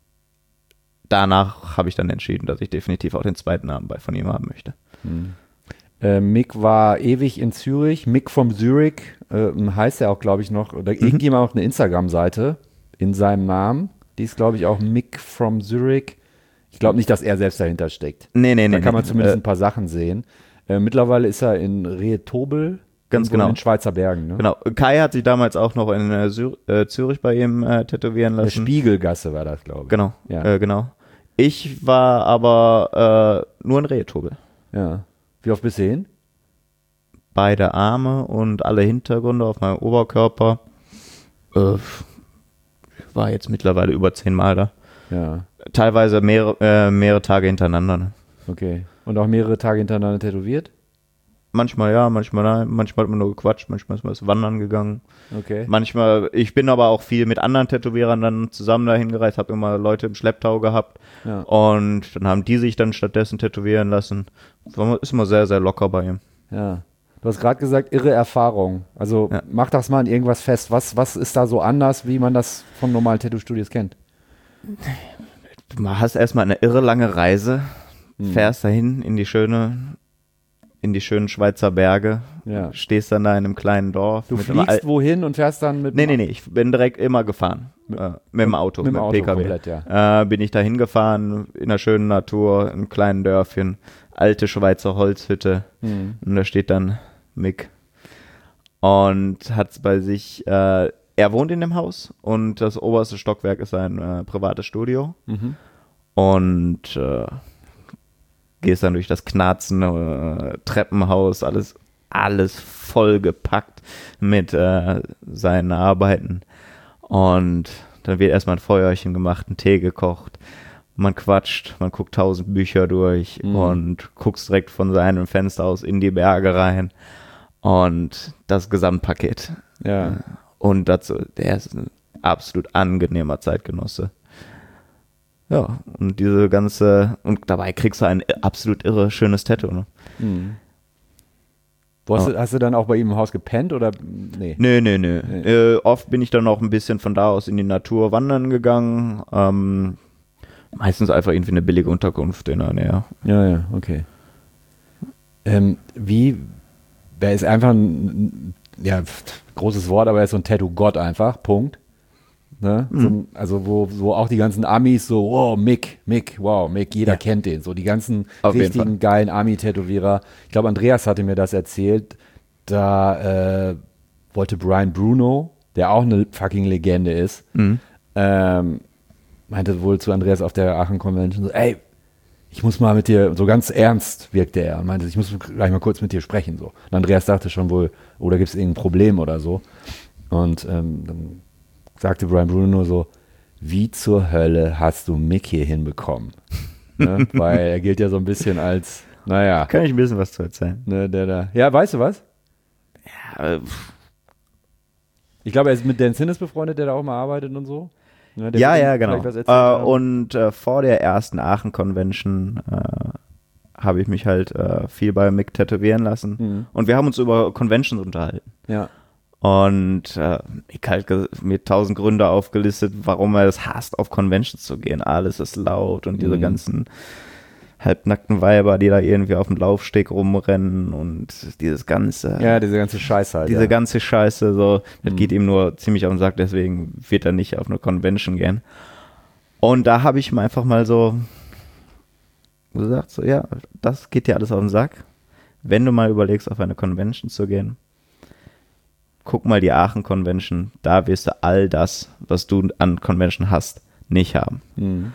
danach habe ich dann entschieden, dass ich definitiv auch den zweiten Namen bei von ihm haben möchte. Hm. Äh, Mick war ewig in Zürich. Mick from Zurich äh, heißt er auch, glaube ich, noch. Oder Mhm. irgendjemand auch eine Instagram-Seite in seinem Namen. Die ist, glaube ich, auch Mick from Zurich. Ich glaube nicht, dass er selbst dahinter steckt. Nee, nee, nee. Da kann man nee. zumindest äh, ein paar Sachen sehen. Äh, mittlerweile ist er in Rehetobel. Ganz irgendwo genau. In den Schweizer Bergen. Ne? Genau. Kai hat sich damals auch noch in äh, Zür äh, Zürich bei ihm äh, tätowieren Der lassen. Spiegelgasse war das, glaube ich. Genau, Ja. äh, genau. Ich war aber äh, nur in Rehetobel. Ja. Wie oft bist du hin? Beide Arme und alle Hintergründe auf meinem Oberkörper. Äh, ich war jetzt mittlerweile über zehn Mal da. Ja. Teilweise mehrere, äh, mehrere Tage hintereinander. Ne? Okay. Und auch mehrere Tage hintereinander tätowiert? Manchmal ja, manchmal nein. Manchmal hat man nur gequatscht, manchmal ist man das wandern gegangen. Okay. Manchmal, ich bin aber auch viel mit anderen Tätowierern dann zusammen dahin gereist, habe immer Leute im Schlepptau gehabt. Ja. Und dann haben die sich dann stattdessen tätowieren lassen. War- Ist immer sehr, sehr locker bei ihm. Ja. Du hast gerade gesagt, irre Erfahrung. Also Ja. mach das mal an irgendwas fest. Was, was ist da so anders, wie man das von normalen Tattoo-Studios kennt? Du hast erstmal eine irre lange Reise, Hm. fährst dahin in die schöne, in die schönen Schweizer Berge, Ja. stehst dann da in einem kleinen Dorf. Du mit einem fliegst Al- wohin und fährst dann mit Nee, nee, nee, ich bin direkt immer gefahren. Äh, mit dem Auto, mit dem Auto P K W. komplett, ja. Äh, bin ich da hingefahren, in der schönen Natur, im kleinen Dörfchen, alte Schweizer Holzhütte. Hm. Und da steht dann Mick. Und hat bei sich, äh, er wohnt in dem Haus und das oberste Stockwerk ist sein äh, privates Studio. Mhm. Und äh, gehst dann durch das knarzende äh, Treppenhaus, alles, alles vollgepackt mit äh, seinen Arbeiten. Und dann wird erstmal ein Feuerchen gemacht, ein Tee gekocht. Man quatscht, man guckt tausend Bücher durch Mhm. und guckst direkt von seinem Fenster aus in die Berge rein. Und das Gesamtpaket. Ja. Und dazu, der ist ein absolut angenehmer Zeitgenosse. Ja, und diese ganze, und dabei kriegst du ein absolut irre schönes Tattoo. Ne? Hm. Wo hast, Oh. du, hast du dann auch bei ihm im Haus gepennt oder? Nee. Nö, nö, nö. Nee. Äh, oft bin ich dann noch ein bisschen von da aus in die Natur wandern gegangen. Ähm, meistens einfach irgendwie eine billige Unterkunft in der Nähe. Ja, ja, okay. Ähm, wie, wer ist einfach ein, ja, pf, großes Wort, aber er ist so ein Tattoo-Gott einfach, Punkt. Ne? Mhm. So, also wo, wo auch die ganzen Amis so, wow, Mick, Mick, wow, Mick, jeder Ja. kennt den. So die ganzen Auf jeden richtigen Fall. geilen Ami-Tätowierer. Ich glaube, Andreas hatte mir das erzählt. Da äh, wollte Brian Bruno, der auch eine fucking Legende ist, Mhm. ähm, meinte wohl zu Andreas auf der Aachen Convention so, ey, ich muss mal mit dir, so ganz ernst wirkte er und meinte, ich muss gleich mal kurz mit dir sprechen. So. Und Andreas dachte schon wohl, oh, da gibt es irgendein Problem oder so. Und ähm, dann sagte Brian Bruno nur so, wie zur Hölle hast du Mick hier hinbekommen? Ne? Weil er gilt ja so ein bisschen als, naja, Kann ich ein bisschen was zu erzählen? ne, der da. Ja, weißt du was? Ja, äh, pff. Ich glaube, er ist mit Dan Sinnes befreundet, der da auch mal arbeitet und so. Ne, der ja, wird ja, ihm genau. vielleicht was Äh, erzählt haben. und äh, vor der ersten Aachen-Convention äh, habe ich mich halt äh, viel bei Mick tätowieren lassen. Mhm. Und wir haben uns über Conventions unterhalten. Ja. Und äh, Mick halt ge- mir tausend Gründe aufgelistet, warum er es hasst, auf Conventions zu gehen. Alles ist laut und diese Mhm. ganzen halbnackten Weiber, die da irgendwie auf dem Laufsteg rumrennen und dieses ganze, Ja, diese ganze Scheiße halt. diese ja. ganze Scheiße, so, das Mhm. geht ihm nur ziemlich auf den Sack, deswegen wird er nicht auf eine Convention gehen. Und da habe ich ihm einfach mal so gesagt, so, ja, das geht dir alles auf den Sack. Wenn du mal überlegst, auf eine Convention zu gehen, guck mal die Aachen Convention, da wirst du all das, was du an Convention hast, nicht haben. Mhm.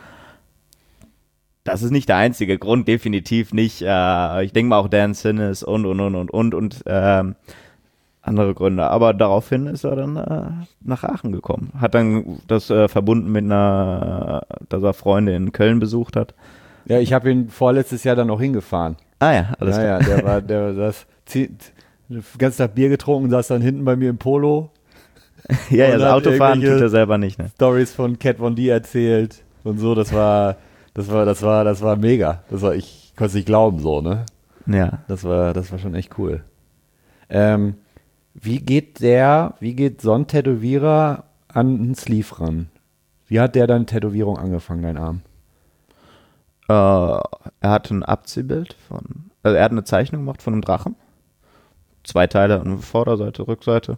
Das ist nicht der einzige Grund, definitiv nicht. Äh, ich denke mal auch Dan Sinnes und, und, und, und, und, und ähm, andere Gründe. Aber daraufhin ist er dann äh, nach Aachen gekommen. Hat dann das äh, verbunden mit einer, dass er Freunde in Köln besucht hat. Ja, ich habe ihn vorletztes Jahr dann noch hingefahren. Ah ja, alles ja, klar. ja, der war, der das zieht, den ganzen Tag Bier getrunken, saß dann hinten bei mir im Polo. Ja, ja, Und das hat Autofahren irgendwelche- tut er selber nicht, ne? Stories von Cat Von D erzählt und so. Das war, das war, das war, das war mega. Das war, ich konnte es nicht glauben, so, ne? Ja. Das war, das war schon echt cool. Ähm, wie geht der, wie geht so ein Tätowierer an einen Sleeve ran? Wie hat der deine Tätowierung angefangen, dein Arm? Äh, er hat ein Abziehbild von, also er hat eine Zeichnung gemacht von einem Drachen. Zwei Teile, eine Vorderseite, Rückseite.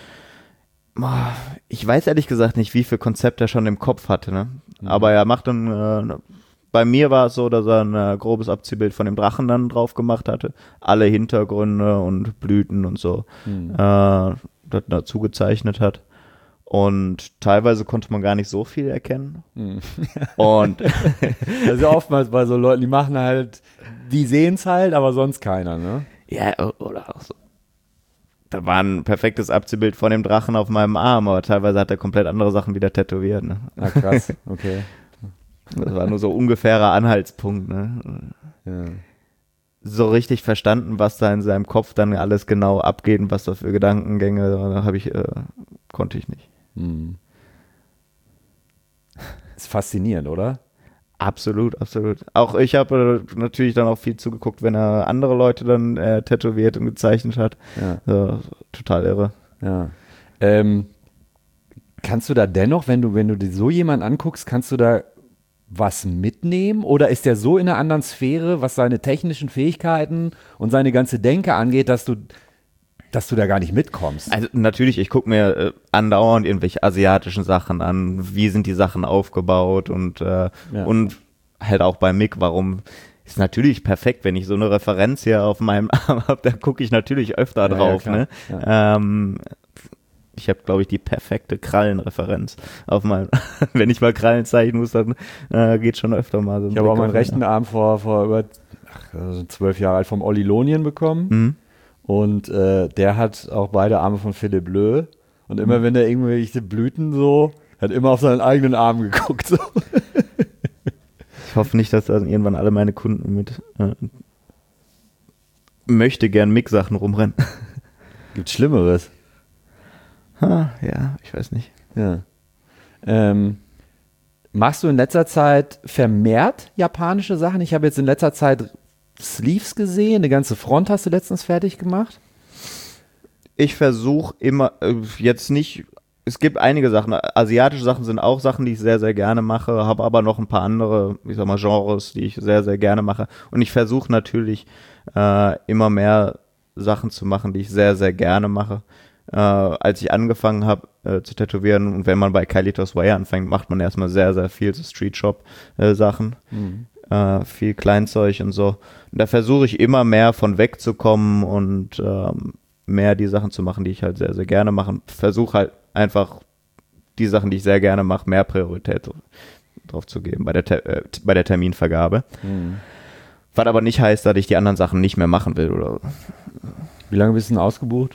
Boah, ich weiß ehrlich gesagt nicht, wie viel Konzept er schon im Kopf hatte, ne? Mhm. Aber er macht dann, äh, bei mir war es so, dass er ein äh, grobes Abziehbild von dem Drachen dann drauf gemacht hatte. Alle Hintergründe und Blüten und so, Mhm. äh, das dazu gezeichnet hat. Und teilweise konnte man gar nicht so viel erkennen. Mhm. Und Das ist ja oftmals bei so Leuten, die machen halt, die sehen es halt, aber sonst keiner, ne? ja, oder auch so. Da war ein perfektes Abziehbild von dem Drachen auf meinem Arm, aber teilweise hat er komplett andere Sachen wieder tätowiert. Ne? Ah, krass, okay. Das war nur so ungefährer Anhaltspunkt. Ne? Ja. So richtig verstanden, was da in seinem Kopf dann alles genau abgeht und was da für Gedankengänge habe ich, äh, konnte ich nicht. Mhm. Ist faszinierend, oder? Absolut, absolut. Auch ich habe äh, natürlich dann auch viel zugeguckt, wenn er andere Leute dann äh, tätowiert und gezeichnet hat. Ja. So, total irre. Ja. Ähm, kannst du da dennoch, wenn du, wenn du dir so jemanden anguckst, kannst du da was mitnehmen? Oder ist der so in einer anderen Sphäre, was seine technischen Fähigkeiten und seine ganze Denke angeht, dass du, dass du da gar nicht mitkommst? Also natürlich, ich gucke mir äh, andauernd irgendwelche asiatischen Sachen an, wie sind die Sachen aufgebaut und, äh, Ja. und halt auch bei Mick, warum ist natürlich perfekt, wenn ich so eine Referenz hier auf meinem Arm habe, da gucke ich natürlich öfter Ja, ja, drauf. klar. Ne? Ähm, ich habe, glaube ich, die perfekte Krallenreferenz auf meinem, wenn ich mal Krallen zeichnen muss, dann äh, geht schon öfter mal so ein Ich habe auch Blick meinen auf- rechten Arm vor, vor über ach, also zwölf Jahre alt vom Olli Lonien bekommen. Mhm. Und äh, der hat auch beide Arme von Philipp Löh. Und immer Mhm. wenn er irgendwelche Blüten so, hat immer auf seinen eigenen Arm geguckt. So. Ich hoffe nicht, dass dann irgendwann alle meine Kunden mit äh, möchte gern Mick-Sachen rumrennen. Gibt's Schlimmeres. Ha, ja, ich weiß nicht. Ja. Ähm, machst du in letzter Zeit vermehrt japanische Sachen? Ich habe jetzt in letzter Zeit Sleeves gesehen. Eine ganze Front hast du letztens fertig gemacht. Ich versuche immer, äh, jetzt nicht, es gibt einige Sachen, asiatische Sachen sind auch Sachen, die ich sehr, sehr gerne mache, habe aber noch ein paar andere, ich sag mal, Genres, die ich sehr, sehr gerne mache. Und ich versuche natürlich äh, immer mehr Sachen zu machen, die ich sehr, sehr gerne mache. äh, als ich angefangen habe äh, zu tätowieren. Und wenn man bei Kylitos Way anfängt, macht man erstmal sehr, sehr viel so Street-Shop-Sachen. Mhm. Äh, viel Kleinzeug und so. Und da versuche ich immer mehr von wegzukommen und ähm, mehr die Sachen zu machen, die ich halt sehr, sehr gerne mache. Versuche halt einfach die Sachen, die ich sehr gerne mache, mehr Priorität drauf zu geben bei der, Te- äh, bei der Terminvergabe. Mhm. Was aber nicht heißt, dass ich die anderen Sachen nicht mehr machen will. Oder Wie lange bist du denn ausgebucht?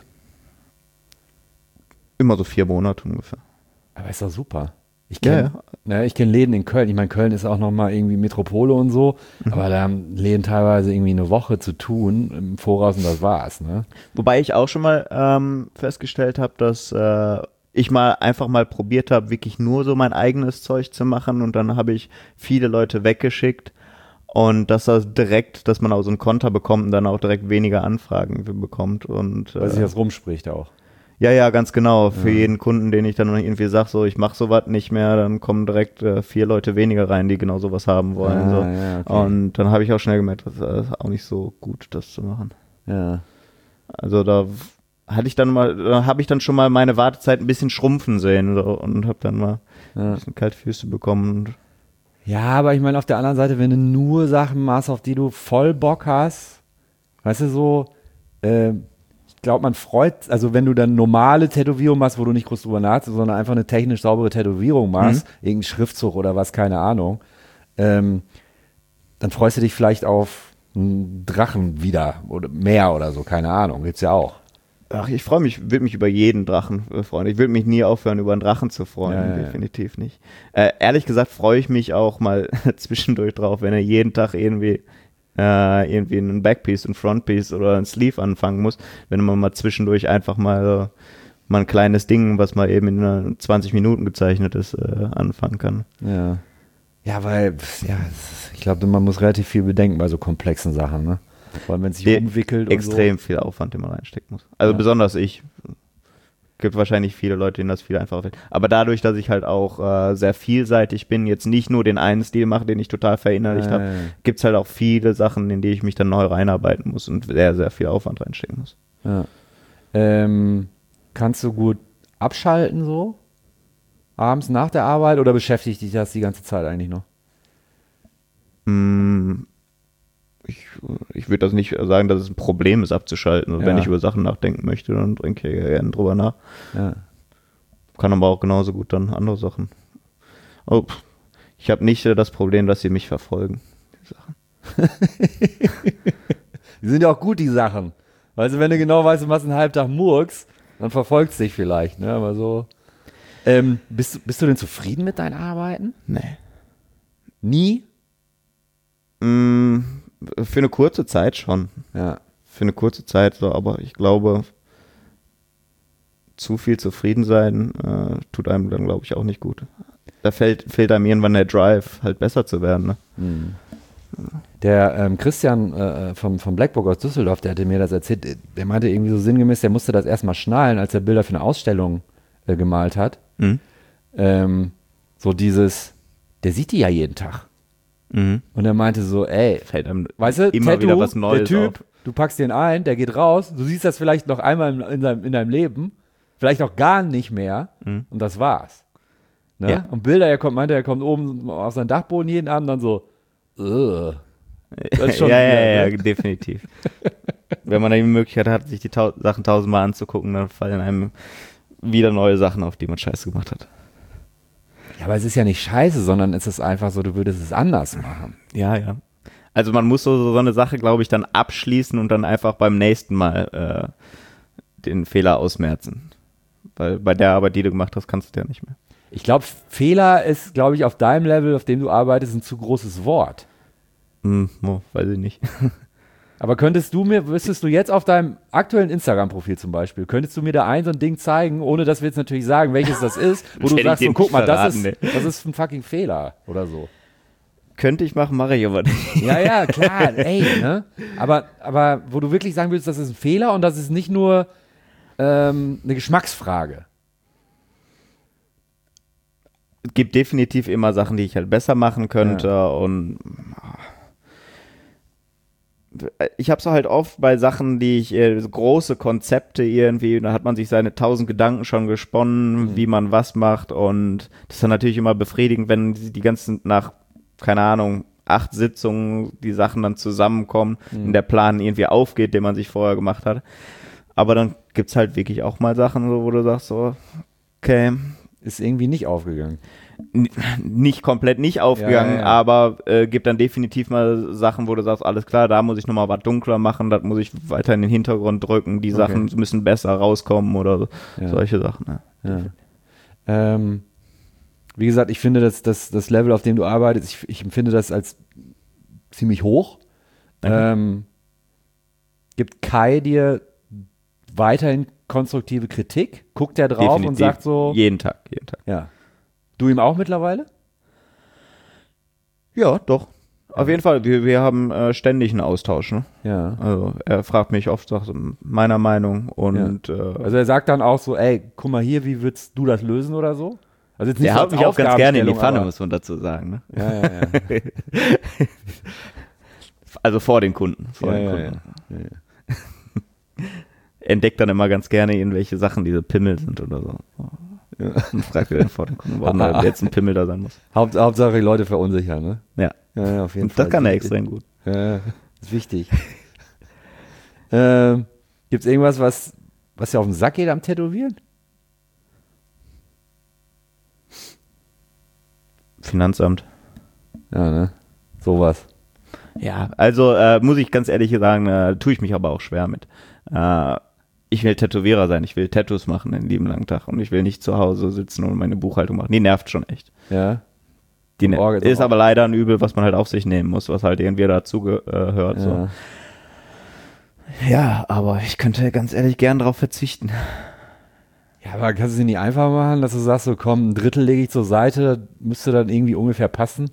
Immer so vier Monate ungefähr. Aber ist doch super. Ich kenne ja, ja. ich kenn Läden in Köln. Ich meine, Köln ist auch nochmal irgendwie Metropole und so, mhm. aber da haben Läden teilweise irgendwie eine Woche zu tun im Voraus und das war's. Ne? Wobei ich auch schon mal ähm, festgestellt habe, dass äh, ich mal einfach mal probiert habe, wirklich nur so mein eigenes Zeug zu machen und dann habe ich viele Leute weggeschickt und dass das direkt, dass man auch so einen Konter bekommt und dann auch direkt weniger Anfragen bekommt. Und, weil sich das rumspricht auch. Ja, ja, ganz genau. Für ja. jeden Kunden, den ich dann irgendwie sage, so ich mache sowas nicht mehr, dann kommen direkt äh, vier Leute weniger rein, die genau sowas haben wollen. Ah, so. ja, okay. Und dann habe ich auch schnell gemerkt, das ist auch nicht so gut, das zu machen. Ja. Also da hatte ich dann mal, da habe ich dann schon mal meine Wartezeit ein bisschen schrumpfen sehen so, und habe dann mal ja. ein bisschen kalte Füße bekommen. Ja, aber ich meine auf der anderen Seite, wenn du nur Sachen machst, auf die du voll Bock hast, weißt du so, äh, ich glaube, man freut, also wenn du dann normale Tätowierung machst, wo du nicht groß drüber nachdenkst, sondern einfach eine technisch saubere Tätowierung machst, mhm. irgendein Schriftzug oder was, keine Ahnung, ähm, dann freust du dich vielleicht auf einen Drachen wieder oder mehr oder so, keine Ahnung, gibt's ja auch. Ach, ich freue mich, würde mich über jeden Drachen freuen. Ich würde mich nie aufhören, über einen Drachen zu freuen, ja, ja, definitiv nicht. Äh, ehrlich gesagt freue ich mich auch mal zwischendurch drauf, wenn er jeden Tag irgendwie Äh, irgendwie ein Backpiece, ein Frontpiece oder ein Sleeve anfangen muss, wenn man mal zwischendurch einfach mal, mal ein kleines Ding, was mal eben in zwanzig Minuten gezeichnet ist, äh, anfangen kann. Ja, ja, weil, ja, ich glaube, man muss relativ viel bedenken bei so komplexen Sachen, ne? Vor allem, wenn es sich Die umwickelt und extrem so. viel Aufwand, den man reinstecken muss. Also ja. besonders ich. Gibt wahrscheinlich viele Leute, denen das viel einfacher fällt. Aber dadurch, dass ich halt auch äh, sehr vielseitig bin, jetzt nicht nur den einen Stil mache, den ich total verinnerlicht äh. habe, gibt es halt auch viele Sachen, in die ich mich dann neu reinarbeiten muss und sehr, sehr viel Aufwand reinstecken muss. Ja. Ähm, kannst du gut abschalten so? Abends nach der Arbeit oder beschäftigt dich das die ganze Zeit eigentlich noch? Mm, ich ich würde das nicht sagen, dass es ein Problem ist, abzuschalten. Also ja. wenn ich über Sachen nachdenken möchte, dann denke ich gerne drüber nach. Ja. Kann aber auch genauso gut dann andere Sachen. Oh, ich habe nicht das Problem, dass sie mich verfolgen. Die Sachen. Die sind ja auch gut, die Sachen. Weißt du, wenn du genau weißt, du machst einen Halbtag Murks, dann verfolgt es dich vielleicht, ne? Aber so. Ähm, bist, bist du denn zufrieden mit deinen Arbeiten? Nee. Nie? Mm, für eine kurze Zeit schon. Ja. Für eine kurze Zeit so, aber ich glaube, zu viel zufrieden sein äh, tut einem dann, glaube ich, auch nicht gut. Da fehlt, fehlt einem irgendwann der Drive, halt besser zu werden. Ne? Mhm. Der ähm, Christian äh, vom, vom Blackbook aus Düsseldorf, der hatte mir das erzählt, der meinte irgendwie so sinngemäß, der musste das erstmal schnallen, als er Bilder für eine Ausstellung äh, gemalt hat. Mhm. Ähm, so dieses, der sieht die ja jeden Tag. Mhm. Und er meinte so, ey, fällt einem weißt du, immer Tattoo, wieder was Neues der Typ, auf. Du packst den ein, der geht raus, du siehst das vielleicht noch einmal in, in, deinem, in deinem Leben, vielleicht auch gar nicht mehr Mhm. und das war's. Ne? Ja. Und Bilder, er kommt, meinte, er kommt oben auf seinen Dachboden jeden Abend dann so, Ugh. Das ist schon ja, wieder, ja, ja, ne? Definitiv. Wenn man da die Möglichkeit hat, sich die tau- Sachen tausendmal anzugucken, dann fallen einem wieder neue Sachen auf, die man scheiße gemacht hat. Ja, aber es ist ja nicht scheiße, sondern es ist einfach so, du würdest es anders machen. Ja, ja. Also man muss so, so eine Sache, glaube ich, dann abschließen und dann einfach beim nächsten Mal äh, den Fehler ausmerzen. Weil bei der Arbeit, die du gemacht hast, kannst du ja nicht mehr. Ich glaube, Fehler ist, glaube ich, auf deinem Level, auf dem du arbeitest, ein zu großes Wort. Hm, oh, weiß ich nicht. Aber könntest du mir, wüsstest du jetzt auf deinem aktuellen Instagram-Profil zum Beispiel, könntest du mir da ein so ein Ding zeigen, ohne dass wir jetzt natürlich sagen, welches das ist, wo du sagst, so, guck mal, das ist, das ist ein fucking Fehler oder so. Könnte ich machen, mache ich aber nicht. Ja, ja, klar, ey, ne? Aber, aber wo du wirklich sagen willst, das ist ein Fehler und das ist nicht nur ähm, eine Geschmacksfrage. Es gibt definitiv immer Sachen, die ich halt besser machen könnte, ja. Und ich habe so halt oft bei Sachen, die ich, äh, so große Konzepte irgendwie, da hat man sich seine tausend Gedanken schon gesponnen, mhm. wie man was macht und das ist dann natürlich immer befriedigend, wenn die, die ganzen nach, keine Ahnung, acht Sitzungen die Sachen dann zusammenkommen mhm. und der Plan irgendwie aufgeht, den man sich vorher gemacht hat. Aber dann gibt's halt wirklich auch mal Sachen, so, wo du sagst so, okay. Ist irgendwie nicht aufgegangen. N- nicht komplett nicht aufgegangen, ja, ja, ja. aber äh, gibt dann definitiv mal Sachen, wo du sagst, alles klar, da muss ich nochmal was dunkler machen, das muss ich weiter in den Hintergrund drücken, die okay. Sachen müssen besser rauskommen oder ja. solche Sachen. Ja. Ja. Ähm, wie gesagt, ich finde, dass das, das Level, auf dem du arbeitest, ich, ich empfinde das als ziemlich hoch. Mhm. Ähm, gibt Kai dir weiterhin konstruktive Kritik? Guckt er drauf definitiv. Und sagt so? Jeden Tag, jeden Tag. Ja. Du ihm auch mittlerweile? Ja, doch. Ja. Auf jeden Fall. Wir, wir haben äh, ständig einen Austausch. Ne? Ja. Also er fragt mich oft nach so meiner Meinung und ja. äh, also er sagt dann auch so, ey, guck mal hier, wie würdest du das lösen oder so? Also jetzt nicht der so haut mich auch ganz gerne in die Pfanne, aber, muss man dazu sagen. Ne? Ja, ja, ja. Also vor den Kunden. Vor ja, den ja, Kunden. Ja, ja. Entdeckt dann immer ganz gerne irgendwelche Sachen, die so Pimmel sind oder so. Ja. Und fragt er dann vor den Kunden, warum da jetzt ein Pimmel da sein muss. Haupt, Hauptsache die Leute verunsichern, ne? Ja. Ja, ja auf jeden Und Fall. Das kann er extrem gut. Ja, ist wichtig. ähm, Gibt es irgendwas, was, was dir auf den Sack geht am Tätowieren? Finanzamt. Ja, ne? Sowas. Ja, also äh, muss ich ganz ehrlich sagen, äh, tue ich mich aber auch schwer mit. Äh, ich will Tätowierer sein, ich will Tattoos machen den lieben langen Tag und ich will nicht zu Hause sitzen und meine Buchhaltung machen. Die nervt schon echt. Ja. Die ne- ist aber leider ein Übel, was man halt auf sich nehmen muss, was halt irgendwie dazu gehört. Äh, ja. So. Ja, aber ich könnte ganz ehrlich gern darauf verzichten. Ja, aber kannst du es nicht einfach machen, dass du sagst, so komm, ein Drittel lege ich zur Seite, müsste dann irgendwie ungefähr passen?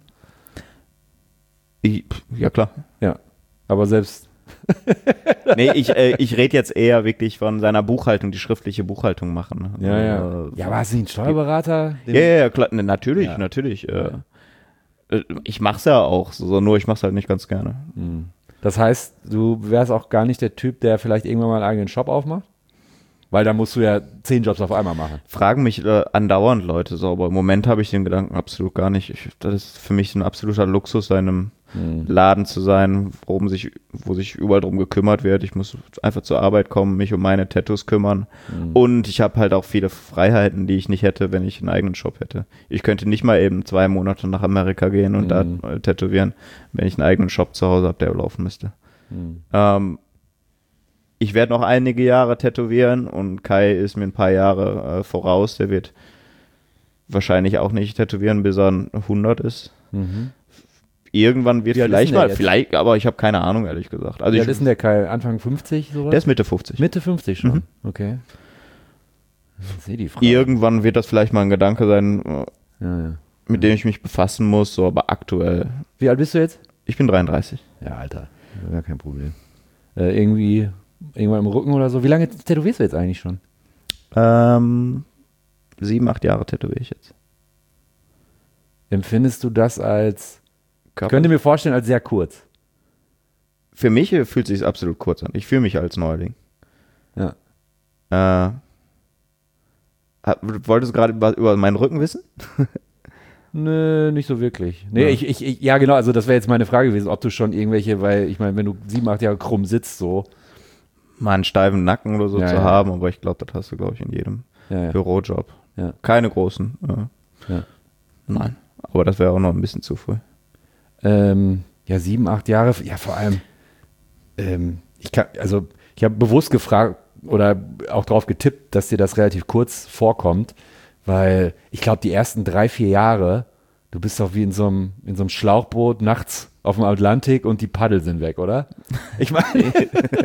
Ich, ja, klar. Ja, aber selbst... nee, ich, äh, ich rede jetzt eher wirklich von seiner Buchhaltung, die schriftliche Buchhaltung machen. Ja, ja. Äh, ja, aber hast du nicht einen Steuerberater? Ja, ja, ja, klar, ne, natürlich, ja. natürlich. Äh, äh, ich mach's ja auch, so, nur ich mach's halt nicht ganz gerne. Mhm. Das heißt, du wärst auch gar nicht der Typ, der vielleicht irgendwann mal einen eigenen Shop aufmacht? Weil da musst du ja zehn Jobs auf einmal machen. Fragen mich äh, andauernd Leute so, aber im Moment habe ich den Gedanken absolut gar nicht. Ich, das ist für mich ein absoluter Luxus, in einem hm. Laden zu sein, worum sich, wo sich überall drum gekümmert wird. Ich muss einfach zur Arbeit kommen, mich um meine Tattoos kümmern. Hm. Und ich habe halt auch viele Freiheiten, die ich nicht hätte, wenn ich einen eigenen Shop hätte. Ich könnte nicht mal eben zwei Monate nach Amerika gehen und hm. da äh, tätowieren, wenn ich einen eigenen Shop zu Hause habe, der laufen müsste. Hm. Ähm, Ich werde noch einige Jahre tätowieren und Kai ist mir ein paar Jahre äh, voraus. Der wird wahrscheinlich auch nicht tätowieren, bis er hundert ist. Mhm. Irgendwann wird vielleicht mal, vielleicht, aber ich habe keine Ahnung, ehrlich gesagt. Also Wie ich, alt ist denn der Kai? Anfang fünfzig? Sowas? Der ist Mitte fünfzig. Mitte fünfzig schon? Mhm. Okay. Ich sehe die Frage. Irgendwann wird das vielleicht mal ein Gedanke sein, äh, ja, ja. mit dem ich mich befassen muss, so, aber aktuell. Wie alt bist du jetzt? Ich bin dreiunddreißig. Ja, Alter, gar kein Problem. Äh, irgendwie... Irgendwann im Rücken oder so. Wie lange tätowierst du jetzt eigentlich schon? Ähm, sieben, acht Jahre tätowiere ich jetzt. Empfindest du das als, Körper? Ich könnte mir vorstellen, als sehr kurz? Für mich fühlt es sich absolut kurz an. Ich fühle mich als Neuling. Ja. Äh, wolltest du gerade über, über meinen Rücken wissen? Nö, nicht so wirklich. Nee, ja. Ich, ich, ich, ja genau, also das wäre jetzt meine Frage gewesen, ob du schon irgendwelche, weil ich meine, wenn du sieben, acht Jahre krumm sitzt, so, mal einen steifen Nacken oder so ja, zu ja. haben, aber ich glaube, das hast du, glaube ich, in jedem ja, ja. Bürojob. Ja. Keine großen. Äh. Ja. Nein, aber das wäre auch noch ein bisschen zu früh. Ähm, ja, sieben, acht Jahre, ja vor allem, ähm, ich kann, also ich habe bewusst gefragt oder auch drauf getippt, dass dir das relativ kurz vorkommt, weil ich glaube, die ersten drei, vier Jahre, du bist doch wie in so einem, in so einem Schlauchboot nachts auf dem Atlantik und die Paddel sind weg, oder? Ich meine,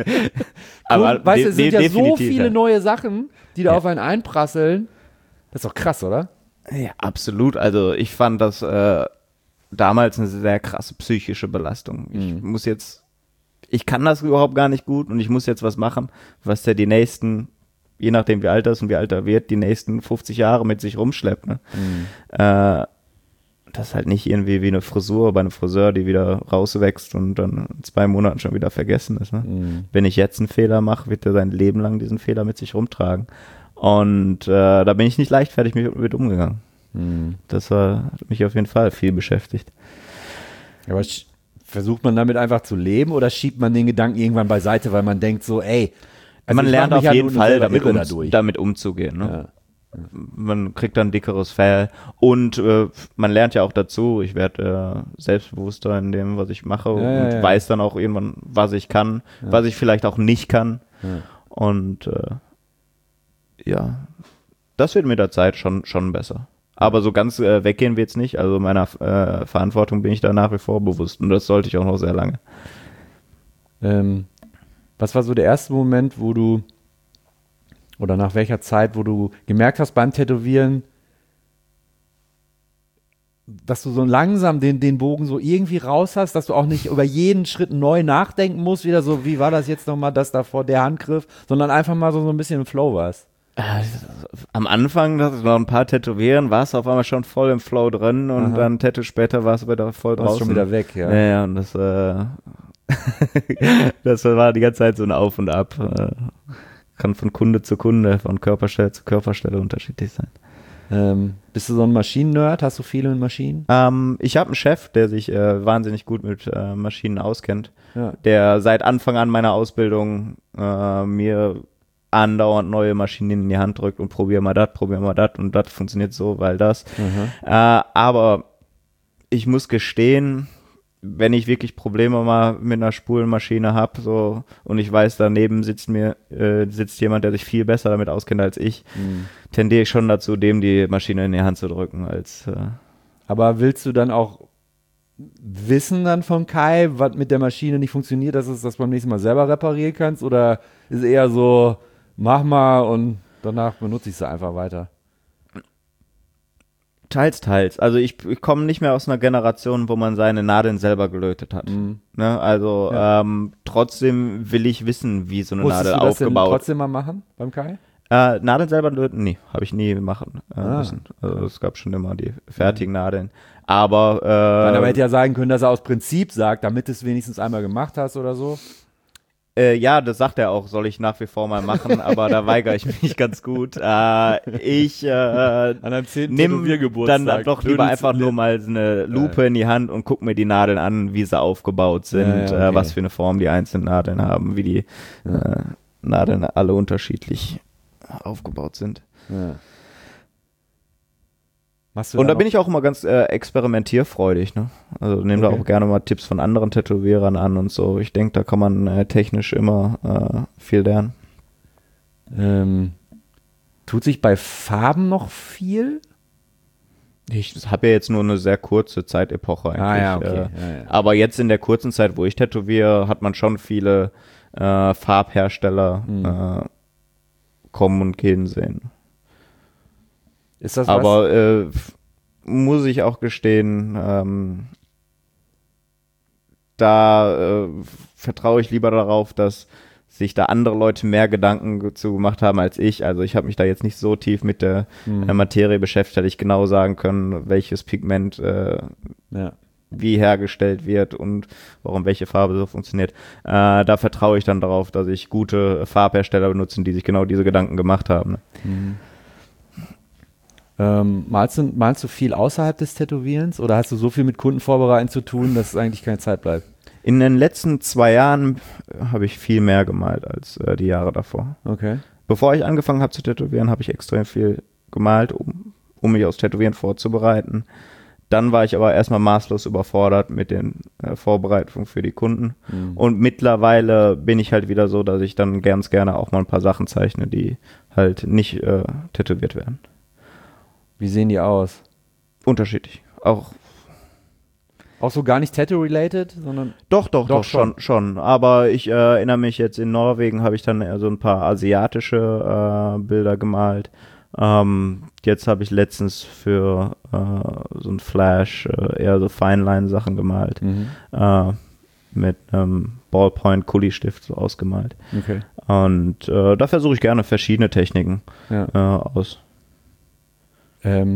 aber weißt du, es sind ja so viele ja. neue Sachen, die da ja. auf einen einprasseln. Das ist doch krass, oder? Ja, absolut. Also ich fand das äh, damals eine sehr krasse psychische Belastung. Ich mhm. muss jetzt, ich kann das überhaupt gar nicht gut und ich muss jetzt was machen, was der die nächsten, je nachdem wie alt er ist und wie alt er wird, die nächsten fünfzig Jahre mit sich rumschleppt. Ne? Mhm. Äh, das ist halt nicht irgendwie wie eine Frisur bei einem Friseur, die wieder rauswächst und dann in zwei Monaten schon wieder vergessen ist. Ne? Mhm. Wenn ich jetzt einen Fehler mache, wird er sein Leben lang diesen Fehler mit sich rumtragen. Und äh, da bin ich nicht leichtfertig mit, mit umgegangen. Mhm. Das war, hat mich auf jeden Fall viel beschäftigt. Aber versucht man damit einfach zu leben oder schiebt man den Gedanken irgendwann beiseite, weil man denkt so, ey, also man lernt auf jeden Fall damit, um, dadurch. damit umzugehen. Ne? Ja. Man kriegt dann ein dickeres Fell und äh, man lernt ja auch dazu. Ich werde äh, selbstbewusster in dem, was ich mache ja, und ja, ja. weiß dann auch irgendwann, was ich kann, ja. was ich vielleicht auch nicht kann. Ja. Und äh, ja, das wird mit der Zeit schon, schon besser. Aber so ganz äh, weggehen wird es nicht. Also meiner äh, Verantwortung bin ich da nach wie vor bewusst und das sollte ich auch noch sehr lange. Ähm, was war so der erste Moment, wo du oder nach welcher Zeit, wo du gemerkt hast beim Tätowieren, dass du so langsam den, den Bogen so irgendwie raus hast, dass du auch nicht über jeden Schritt neu nachdenken musst, wieder so, wie war das jetzt nochmal, das da vor der Handgriff, sondern einfach mal so, so ein bisschen im Flow warst? Äh, am Anfang, das noch ein paar Tätowieren, warst du auf einmal schon voll im Flow drin und Aha. dann ein Tattoo später warst du wieder voll draußen. Warst schon wieder weg, ja. Ja, ja, und das, äh, das war die ganze Zeit so ein Auf und Ab. Äh, kann von Kunde zu Kunde, von Körperstelle zu Körperstelle unterschiedlich sein. Ähm, bist du so ein Maschinen-Nerd? Hast du viele mit Maschinen? Ähm, ich habe einen Chef, der sich äh, wahnsinnig gut mit äh, Maschinen auskennt, ja. der seit Anfang an meiner Ausbildung äh, mir andauernd neue Maschinen in die Hand drückt und probier mal das, probier mal das und das funktioniert so, weil das. Mhm. Äh, aber ich muss gestehen, wenn ich wirklich Probleme mal mit einer Spulenmaschine habe, so und ich weiß, daneben sitzt mir äh, sitzt jemand, der sich viel besser damit auskennt als ich, mhm. tendiere ich schon dazu, dem die Maschine in die Hand zu drücken. Als, äh Aber willst du dann auch wissen dann von Kai, was mit der Maschine nicht funktioniert, dass du das beim nächsten Mal selber reparieren kannst? Oder ist eher so, mach mal und danach benutze ich sie einfach weiter? Teils, teils. Also ich, ich komme nicht mehr aus einer Generation, wo man seine Nadeln selber gelötet hat. Mhm. Ne? Also ja. ähm, trotzdem will ich wissen, wie so eine Wusstest Nadel du das aufgebaut denn trotzdem mal machen beim Kai? Äh, Nadeln selber löten? Nee, habe ich nie machen äh, ah. müssen. Also es gab schon immer die fertigen Nadeln. Aber äh, Man aber hätte ja sagen können, dass er aus Prinzip sagt, damit du es wenigstens einmal gemacht hast oder so. Äh, ja, das sagt er auch, soll ich nach wie vor mal machen, aber da weigere ich mich ganz gut. Äh, ich äh, nehme dann doch lieber einfach nur mal eine Lupe ja. in die Hand und guck mir die Nadeln an, wie sie aufgebaut sind, ja, ja, okay. äh, was für eine Form die einzelnen Nadeln haben, wie die ja. äh, Nadeln alle unterschiedlich aufgebaut sind. Ja. Und da bin ich auch immer ganz äh, experimentierfreudig, ne? Also nehme okay. da auch gerne mal Tipps von anderen Tätowierern an und so. Ich denke, da kann man äh, technisch immer äh, viel lernen. Ähm, tut sich bei Farben noch viel? Ich habe ja jetzt nur eine sehr kurze Zeitepoche eigentlich. Ah, ja, okay. äh, ja, ja. Aber jetzt in der kurzen Zeit, wo ich tätowiere, hat man schon viele äh, Farbhersteller mhm. äh, kommen und gehen sehen. Ist das Aber was? Äh, muss ich auch gestehen, ähm, da äh, vertraue ich lieber darauf, dass sich da andere Leute mehr Gedanken zu gemacht haben als ich. Also ich habe mich da jetzt nicht so tief mit der mhm. äh, Materie beschäftigt, dass ich genau sagen können, welches Pigment äh, ja. wie hergestellt wird und warum welche Farbe so funktioniert. Äh, da vertraue ich dann darauf, dass ich gute Farbhersteller benutze, die sich genau diese Gedanken gemacht haben. Ne? Mhm. Ähm, malst, du, malst du viel außerhalb des Tätowierens oder hast du so viel mit Kundenvorbereiten zu tun, dass es eigentlich keine Zeit bleibt? In den letzten zwei Jahren habe ich viel mehr gemalt als äh, die Jahre davor. Okay. Bevor ich angefangen habe zu tätowieren, habe ich extrem viel gemalt, um, um mich aufs Tätowieren vorzubereiten. Dann war ich aber erstmal maßlos überfordert mit den äh, Vorbereitungen für die Kunden. Mhm. Und mittlerweile bin ich halt wieder so, dass ich dann ganz gerne auch mal ein paar Sachen zeichne, die halt nicht äh, tätowiert werden. Wie sehen die aus? Unterschiedlich. Auch Auch so gar nicht Tattoo-related, sondern Doch, doch, doch, doch schon, schon. Aber ich äh, erinnere mich jetzt, in Norwegen habe ich dann eher so ein paar asiatische äh, Bilder gemalt. Ähm, jetzt habe ich letztens für äh, so ein Flash äh, eher so Feinline-Sachen gemalt. Mhm. Äh, mit einem Ballpoint-Kuli-Stift so ausgemalt. Okay. Und äh, da versuche ich gerne verschiedene Techniken ja. äh, aus. Ähm,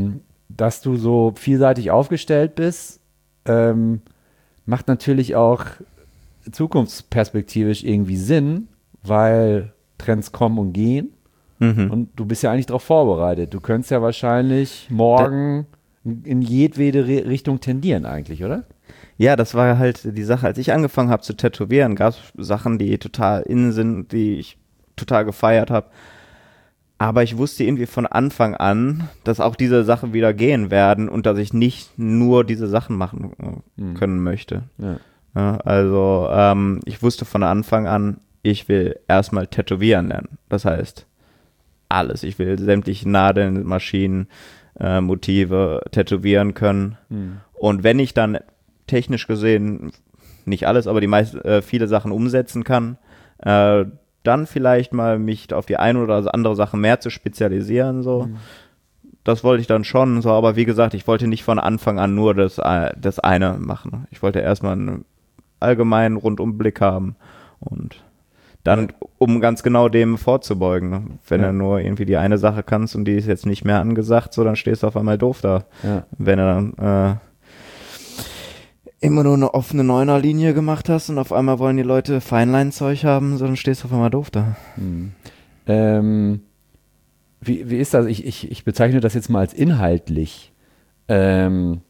dass du so vielseitig aufgestellt bist, ähm, macht natürlich auch zukunftsperspektivisch irgendwie Sinn, weil Trends kommen und gehen mhm. und du bist ja eigentlich darauf vorbereitet. Du könntest ja wahrscheinlich morgen da, in jedwede Re- Richtung tendieren eigentlich, oder? Ja, das war halt die Sache. Als ich angefangen habe zu tätowieren, gab es Sachen, die total innen sind, die ich total gefeiert habe. Aber ich wusste irgendwie von Anfang an, dass auch diese Sachen wieder gehen werden und dass ich nicht nur diese Sachen machen äh, können mhm. möchte. Ja. Ja, also ähm, ich wusste von Anfang an, ich will erstmal tätowieren lernen. Das heißt, alles. Ich will sämtliche Nadeln, Maschinen, äh, Motive tätowieren können. Mhm. Und wenn ich dann technisch gesehen, nicht alles, aber die meist, äh, viele Sachen umsetzen kann, äh, dann vielleicht mal mich auf die eine oder andere Sache mehr zu spezialisieren, so. Mhm. Das wollte ich dann schon, so, aber wie gesagt, ich wollte nicht von Anfang an nur das, das eine machen. Ich wollte erstmal einen allgemeinen Rundumblick haben und dann, um ganz genau dem vorzubeugen, ne? Wenn ja. du nur irgendwie die eine Sache kannst und die ist jetzt nicht mehr angesagt, so, dann stehst du auf einmal doof da. Ja. Wenn du dann äh, immer nur eine offene Neuner-Linie gemacht hast und auf einmal wollen die Leute Feinlein-Zeug haben, so, dann stehst du auf einmal doof da. Hm. Ähm, wie, wie ist das? Ich, ich, ich bezeichne das jetzt mal als inhaltlich. Ähm,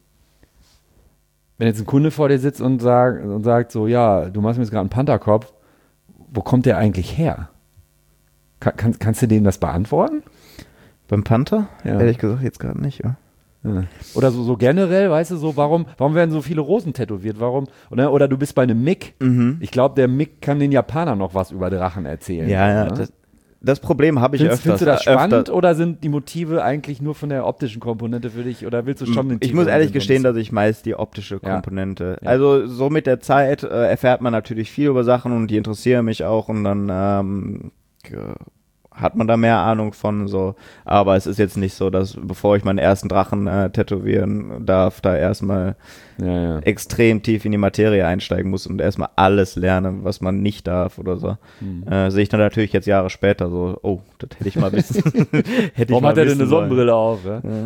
wenn jetzt ein Kunde vor dir sitzt und, sag, und sagt so, ja, du machst mir jetzt gerade einen Pantherkopf, wo kommt der eigentlich her? Kann, kann, kannst du dem das beantworten? Beim Panther? Ja. Ehrlich gesagt jetzt gerade nicht, ja. Ja. Oder so, so generell, weißt du, so, warum, warum werden so viele Rosen tätowiert? Warum? Oder, oder du bist bei einem Mick. Mhm. Ich glaube, der Mick kann den Japanern noch was über Drachen erzählen. Ja, ja. Ne? Das, das Problem habe ich findest, öfters. Findest du das spannend öfter. Oder sind die Motive eigentlich nur von der optischen Komponente für dich? Oder willst du schon den Ich muss ehrlich gestehen, dass ich meist die optische Komponente. Ja. Ja. Also so mit der Zeit äh, erfährt man natürlich viel über Sachen und die interessieren mich auch und dann ähm, hat man da mehr Ahnung von, so, aber es ist jetzt nicht so, dass bevor ich meinen ersten Drachen äh, tätowieren darf, da erstmal ja, ja. extrem tief in die Materie einsteigen muss und erstmal alles lernen, was man nicht darf oder so. Mhm. Äh, sehe ich dann natürlich jetzt Jahre später so, oh, das hätte ich mal wissen. hätte Warum ich hat er denn eine Sonnenbrille auf? Ja? Ja.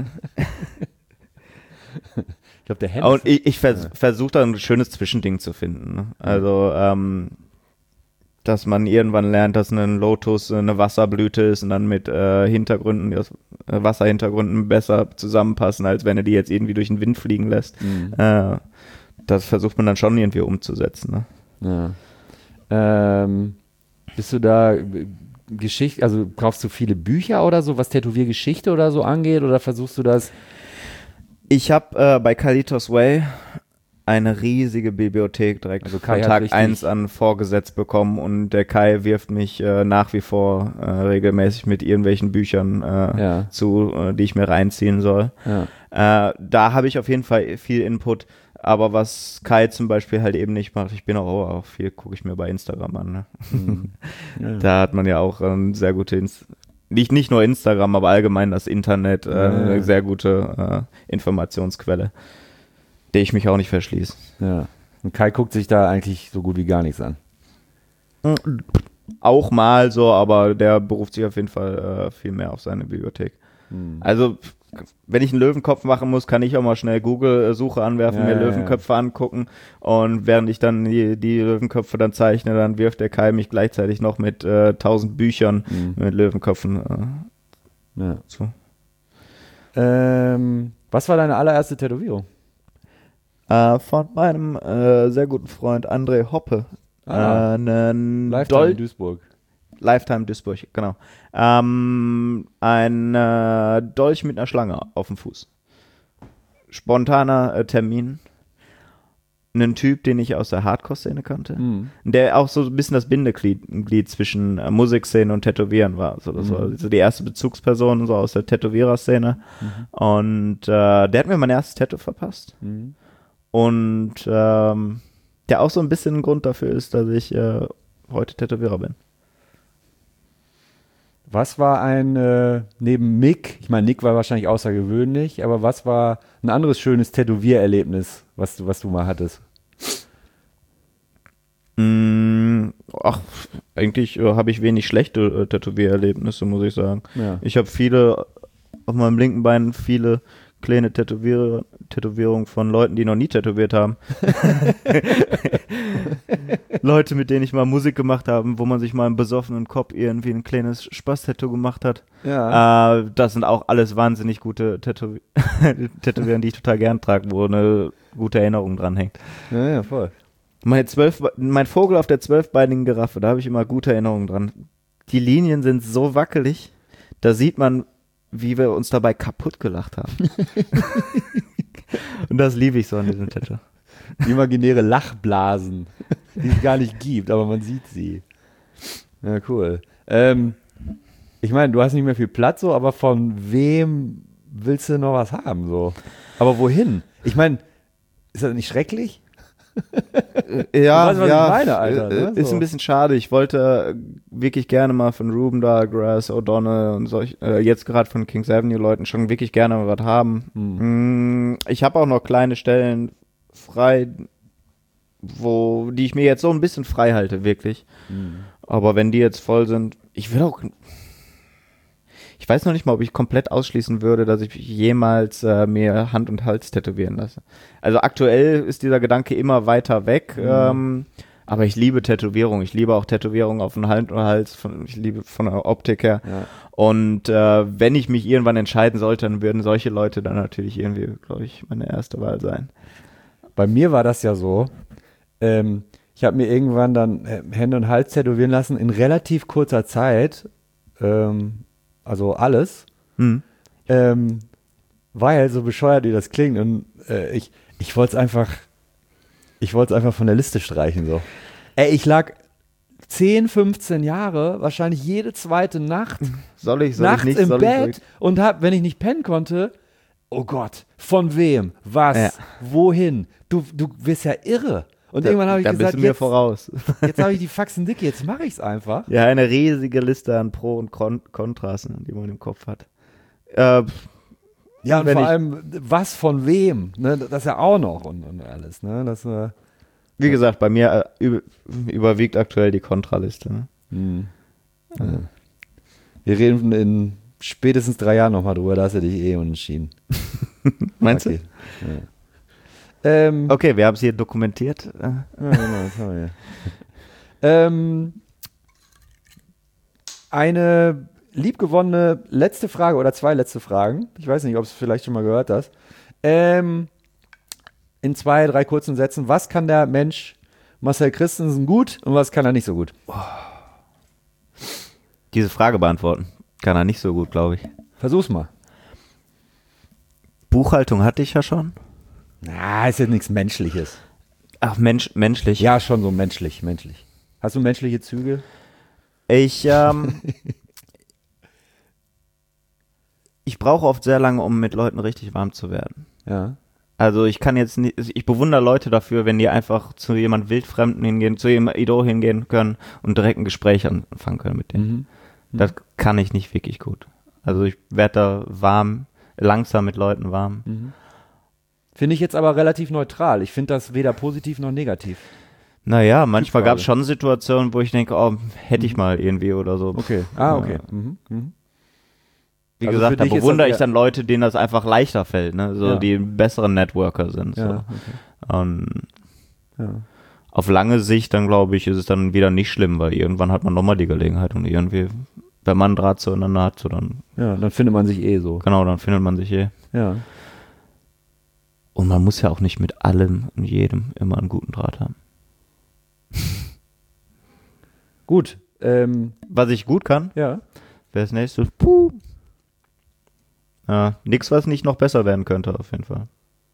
Ich glaube, der Hemd. Und ich, ich vers- ja. versuche da ein schönes Zwischending zu finden. Ne? Also, ähm, dass man irgendwann lernt, dass ein Lotus eine Wasserblüte ist und dann mit äh, Hintergründen, äh, Wasserhintergründen besser zusammenpassen, als wenn er die jetzt irgendwie durch den Wind fliegen lässt. Mhm. Äh, das versucht man dann schon irgendwie umzusetzen. Ne? Ja. Ähm, bist du da Geschichte, also kaufst du viele Bücher oder so, was Tätowiergeschichte oder so angeht, oder versuchst du das? Ich habe äh, bei Kalitos Way eine riesige Bibliothek direkt also von Tag eins an vorgesetzt bekommen und der Kai wirft mich äh, nach wie vor äh, regelmäßig mit irgendwelchen Büchern äh, ja. zu, äh, die ich mir reinziehen soll. Ja. Äh, da habe ich auf jeden Fall viel Input, aber was Kai zum Beispiel halt eben nicht macht, ich bin auch, auch viel, gucke ich mir bei Instagram an. Ne? Mhm. Ja. Da hat man ja auch ähm, sehr gute Inst- nicht, nicht nur Instagram, aber allgemein das Internet, äh, ja. eine sehr gute äh, Informationsquelle, der ich mich auch nicht verschließe. Ja. Und Kai guckt sich da eigentlich so gut wie gar nichts an. Auch mal so, aber der beruft sich auf jeden Fall äh, viel mehr auf seine Bibliothek. Hm. Also, wenn ich einen Löwenkopf machen muss, kann ich auch mal schnell Google-Suche anwerfen, ja, mir ja, Löwenköpfe ja. angucken und während ich dann die, die Löwenköpfe dann zeichne, dann wirft der Kai mich gleichzeitig noch mit äh, tausend Büchern hm. mit Löwenköpfen äh, ja. zu. Ähm, was war deine allererste Tätowierung? Uh, von meinem äh, sehr guten Freund André Hoppe. Ah, äh, Lifetime Dol- Duisburg. Lifetime Duisburg, genau. Ähm, ein äh, Dolch mit einer Schlange auf dem Fuß. Spontaner äh, Termin. Ein Typ, den ich aus der Hardcore-Szene kannte. Mhm. Der auch so ein bisschen das Bindeglied Glied zwischen äh, Musikszene und Tätowieren war. Also das mhm. war so die erste Bezugsperson so aus der Tätowierer-Szene. Mhm. Und äh, der hat mir mein erstes Tattoo verpasst. Mhm. Und ähm, der auch so ein bisschen ein Grund dafür ist, dass ich äh, heute Tätowierer bin. Was war ein, äh, neben Mick, ich meine, Nick war wahrscheinlich außergewöhnlich, aber was war ein anderes schönes Tätowiererlebnis, was du, was du mal hattest? Mm, ach, eigentlich äh, habe ich wenig schlechte äh, Tätowiererlebnisse, muss ich sagen. Ja. Ich habe viele, auf meinem linken Bein viele kleine Tätowier Tätowierung von Leuten, die noch nie tätowiert haben. Leute, mit denen ich mal Musik gemacht habe, wo man sich mal im besoffenen Kopf irgendwie ein kleines Spaß-Tattoo gemacht hat. Ja. Äh, das sind auch alles wahnsinnig gute Tätow Tätowierungen, die ich total gern trage, wo eine gute Erinnerung dran hängt. Ja, ja, voll. Meine zwölf, mein Vogel auf der zwölfbeinigen Giraffe, da habe ich immer gute Erinnerungen dran. Die Linien sind so wackelig, da sieht man, wie wir uns dabei kaputt gelacht haben. Und das liebe ich so an diesem Tattoo. Imaginäre Lachblasen, die es gar nicht gibt, aber man sieht sie. Ja, cool. Ähm, ich meine, du hast nicht mehr viel Platz, so, aber von wem willst du noch was haben? So? Aber wohin? Ich meine, ist das nicht schrecklich? Ja, weißt, was ja, ich meine, Alter, ne? ist So. ein bisschen schade. Ich wollte wirklich gerne mal von Ruben da, Grass, O'Donnell und solch, äh, jetzt gerade von Kings Avenue Leuten schon wirklich gerne mal was haben. Hm. Mm, Ich habe auch noch kleine Stellen frei, wo, die ich mir jetzt so ein bisschen frei halte, wirklich. Hm. Aber wenn die jetzt voll sind, ich will auch, ich weiß noch nicht mal, ob ich komplett ausschließen würde, dass ich jemals äh, mir Hand und Hals tätowieren lasse. Also aktuell ist dieser Gedanke immer weiter weg, Mhm. ähm, aber ich liebe Tätowierung. Ich liebe auch Tätowierung auf den Hand und Hals, von, ich liebe von der Optik her. Ja. Und äh, wenn ich mich irgendwann entscheiden sollte, dann würden solche Leute dann natürlich irgendwie, glaube ich, meine erste Wahl sein. Bei mir war das ja so, ähm, ich habe mir irgendwann dann äh, Hände und Hals tätowieren lassen in relativ kurzer Zeit, ähm, also alles, Hm. ähm, weil, so bescheuert wie das klingt, und äh, ich, ich wollte es einfach, ich wollte es einfach von der Liste streichen, so. Ey, ich lag zehn, fünfzehn Jahre, wahrscheinlich jede zweite Nacht, Soll ich, soll nachts ich nicht, im soll Bett ich und hab, wenn ich nicht pennen konnte, oh Gott, von wem, was, Ja. wohin, du, du wirst ja irre. Und da, irgendwann habe ich da gesagt, bist du mir jetzt, voraus. jetzt habe ich die Faxen dicke, jetzt mache ich es einfach. Ja, eine riesige Liste an Pro- und Kon Kontras, ne, die man im Kopf hat. Äh, Ja, und wenn vor ich- allem, was von wem, ne, das ja auch noch und, und alles, ne, das, äh, wie gesagt, bei mir äh, über, überwiegt aktuell die Kontraliste. Ne? hm. Ja. Wir reden in spätestens drei Jahren nochmal drüber, da hast du dich eh unentschieden. Meinst Okay. Ja. Ähm, du? Okay, wir haben es hier dokumentiert. Äh, Ja, genau, das haben wir hier. ähm, eine liebgewonnene letzte Frage oder zwei letzte Fragen. Ich weiß nicht, ob du es vielleicht schon mal gehört hast. Ähm, in zwei, drei kurzen Sätzen. Was kann der Mensch Marcel Christensen gut und was kann er nicht so gut? diese Frage beantworten. Kann er nicht so gut, glaube ich. Versuch's mal. Buchhaltung hatte ich ja schon. Na, ist jetzt nichts Menschliches. Ach, Mensch, menschlich. Ja, schon so menschlich, menschlich. Hast du menschliche Züge? Ich, ähm, ich brauche oft sehr lange, um mit Leuten richtig warm zu werden. Ja. Also ich kann jetzt nicht, ich bewundere Leute dafür, wenn die einfach zu jemand Wildfremden hingehen, zu jemand Idol hingehen können und direkt ein Gespräch anfangen können mit denen. Mhm. Das kann ich nicht wirklich gut. Also ich werde da warm, langsam mit Leuten warm. Mhm. Finde ich jetzt aber relativ neutral. Ich finde das weder positiv noch negativ. Naja, manchmal Typfrage. gab es schon Situationen, wo ich denke, oh, hätte ich mal irgendwie oder so. Okay. Ah, okay. Ja. Mhm. Mhm. Wie Also für gesagt, da dich ist bewundere das ich dann Leute, denen das einfach leichter fällt, ne? So Ja. die besseren Networker sind. Ja, So. okay. Und Ja. auf lange Sicht dann, glaube ich, ist es dann wieder nicht schlimm, weil irgendwann hat man nochmal die Gelegenheit und irgendwie, wenn man einen Draht zueinander hat, so dann, Ja, dann findet man sich eh so. genau, dann findet man sich eh. Ja. Und man muss ja auch nicht mit allem und jedem immer einen guten Draht haben. Gut. Ähm, Was ich gut kann, ja. wäre das nächste. Puh. Ja, nix, was nicht noch besser werden könnte, auf jeden Fall.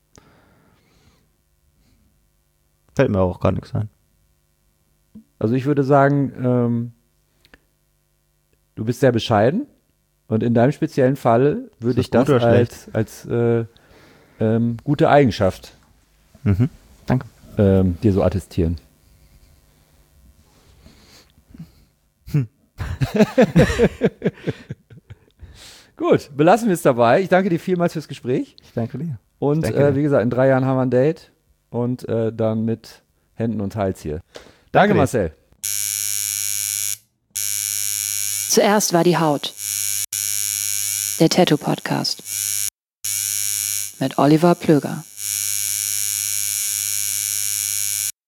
Fällt mir auch gar nichts ein. Also ich würde sagen, ähm, du bist sehr bescheiden und in deinem speziellen Fall würde Ist ich das das gut oder als, als äh, ähm, gute Eigenschaft Mhm. Danke. ähm, dir so attestieren. Gut, belassen wir es dabei. Ich danke dir vielmals fürs Gespräch. Ich danke dir. Und Danke äh, dir. wie gesagt, in drei Jahren haben wir ein Date und äh, dann mit Händen und Hals hier. Danke, dir. Marcel. Zuerst war die Haut. Der Tattoo-Podcast. mit Oliver Plöger.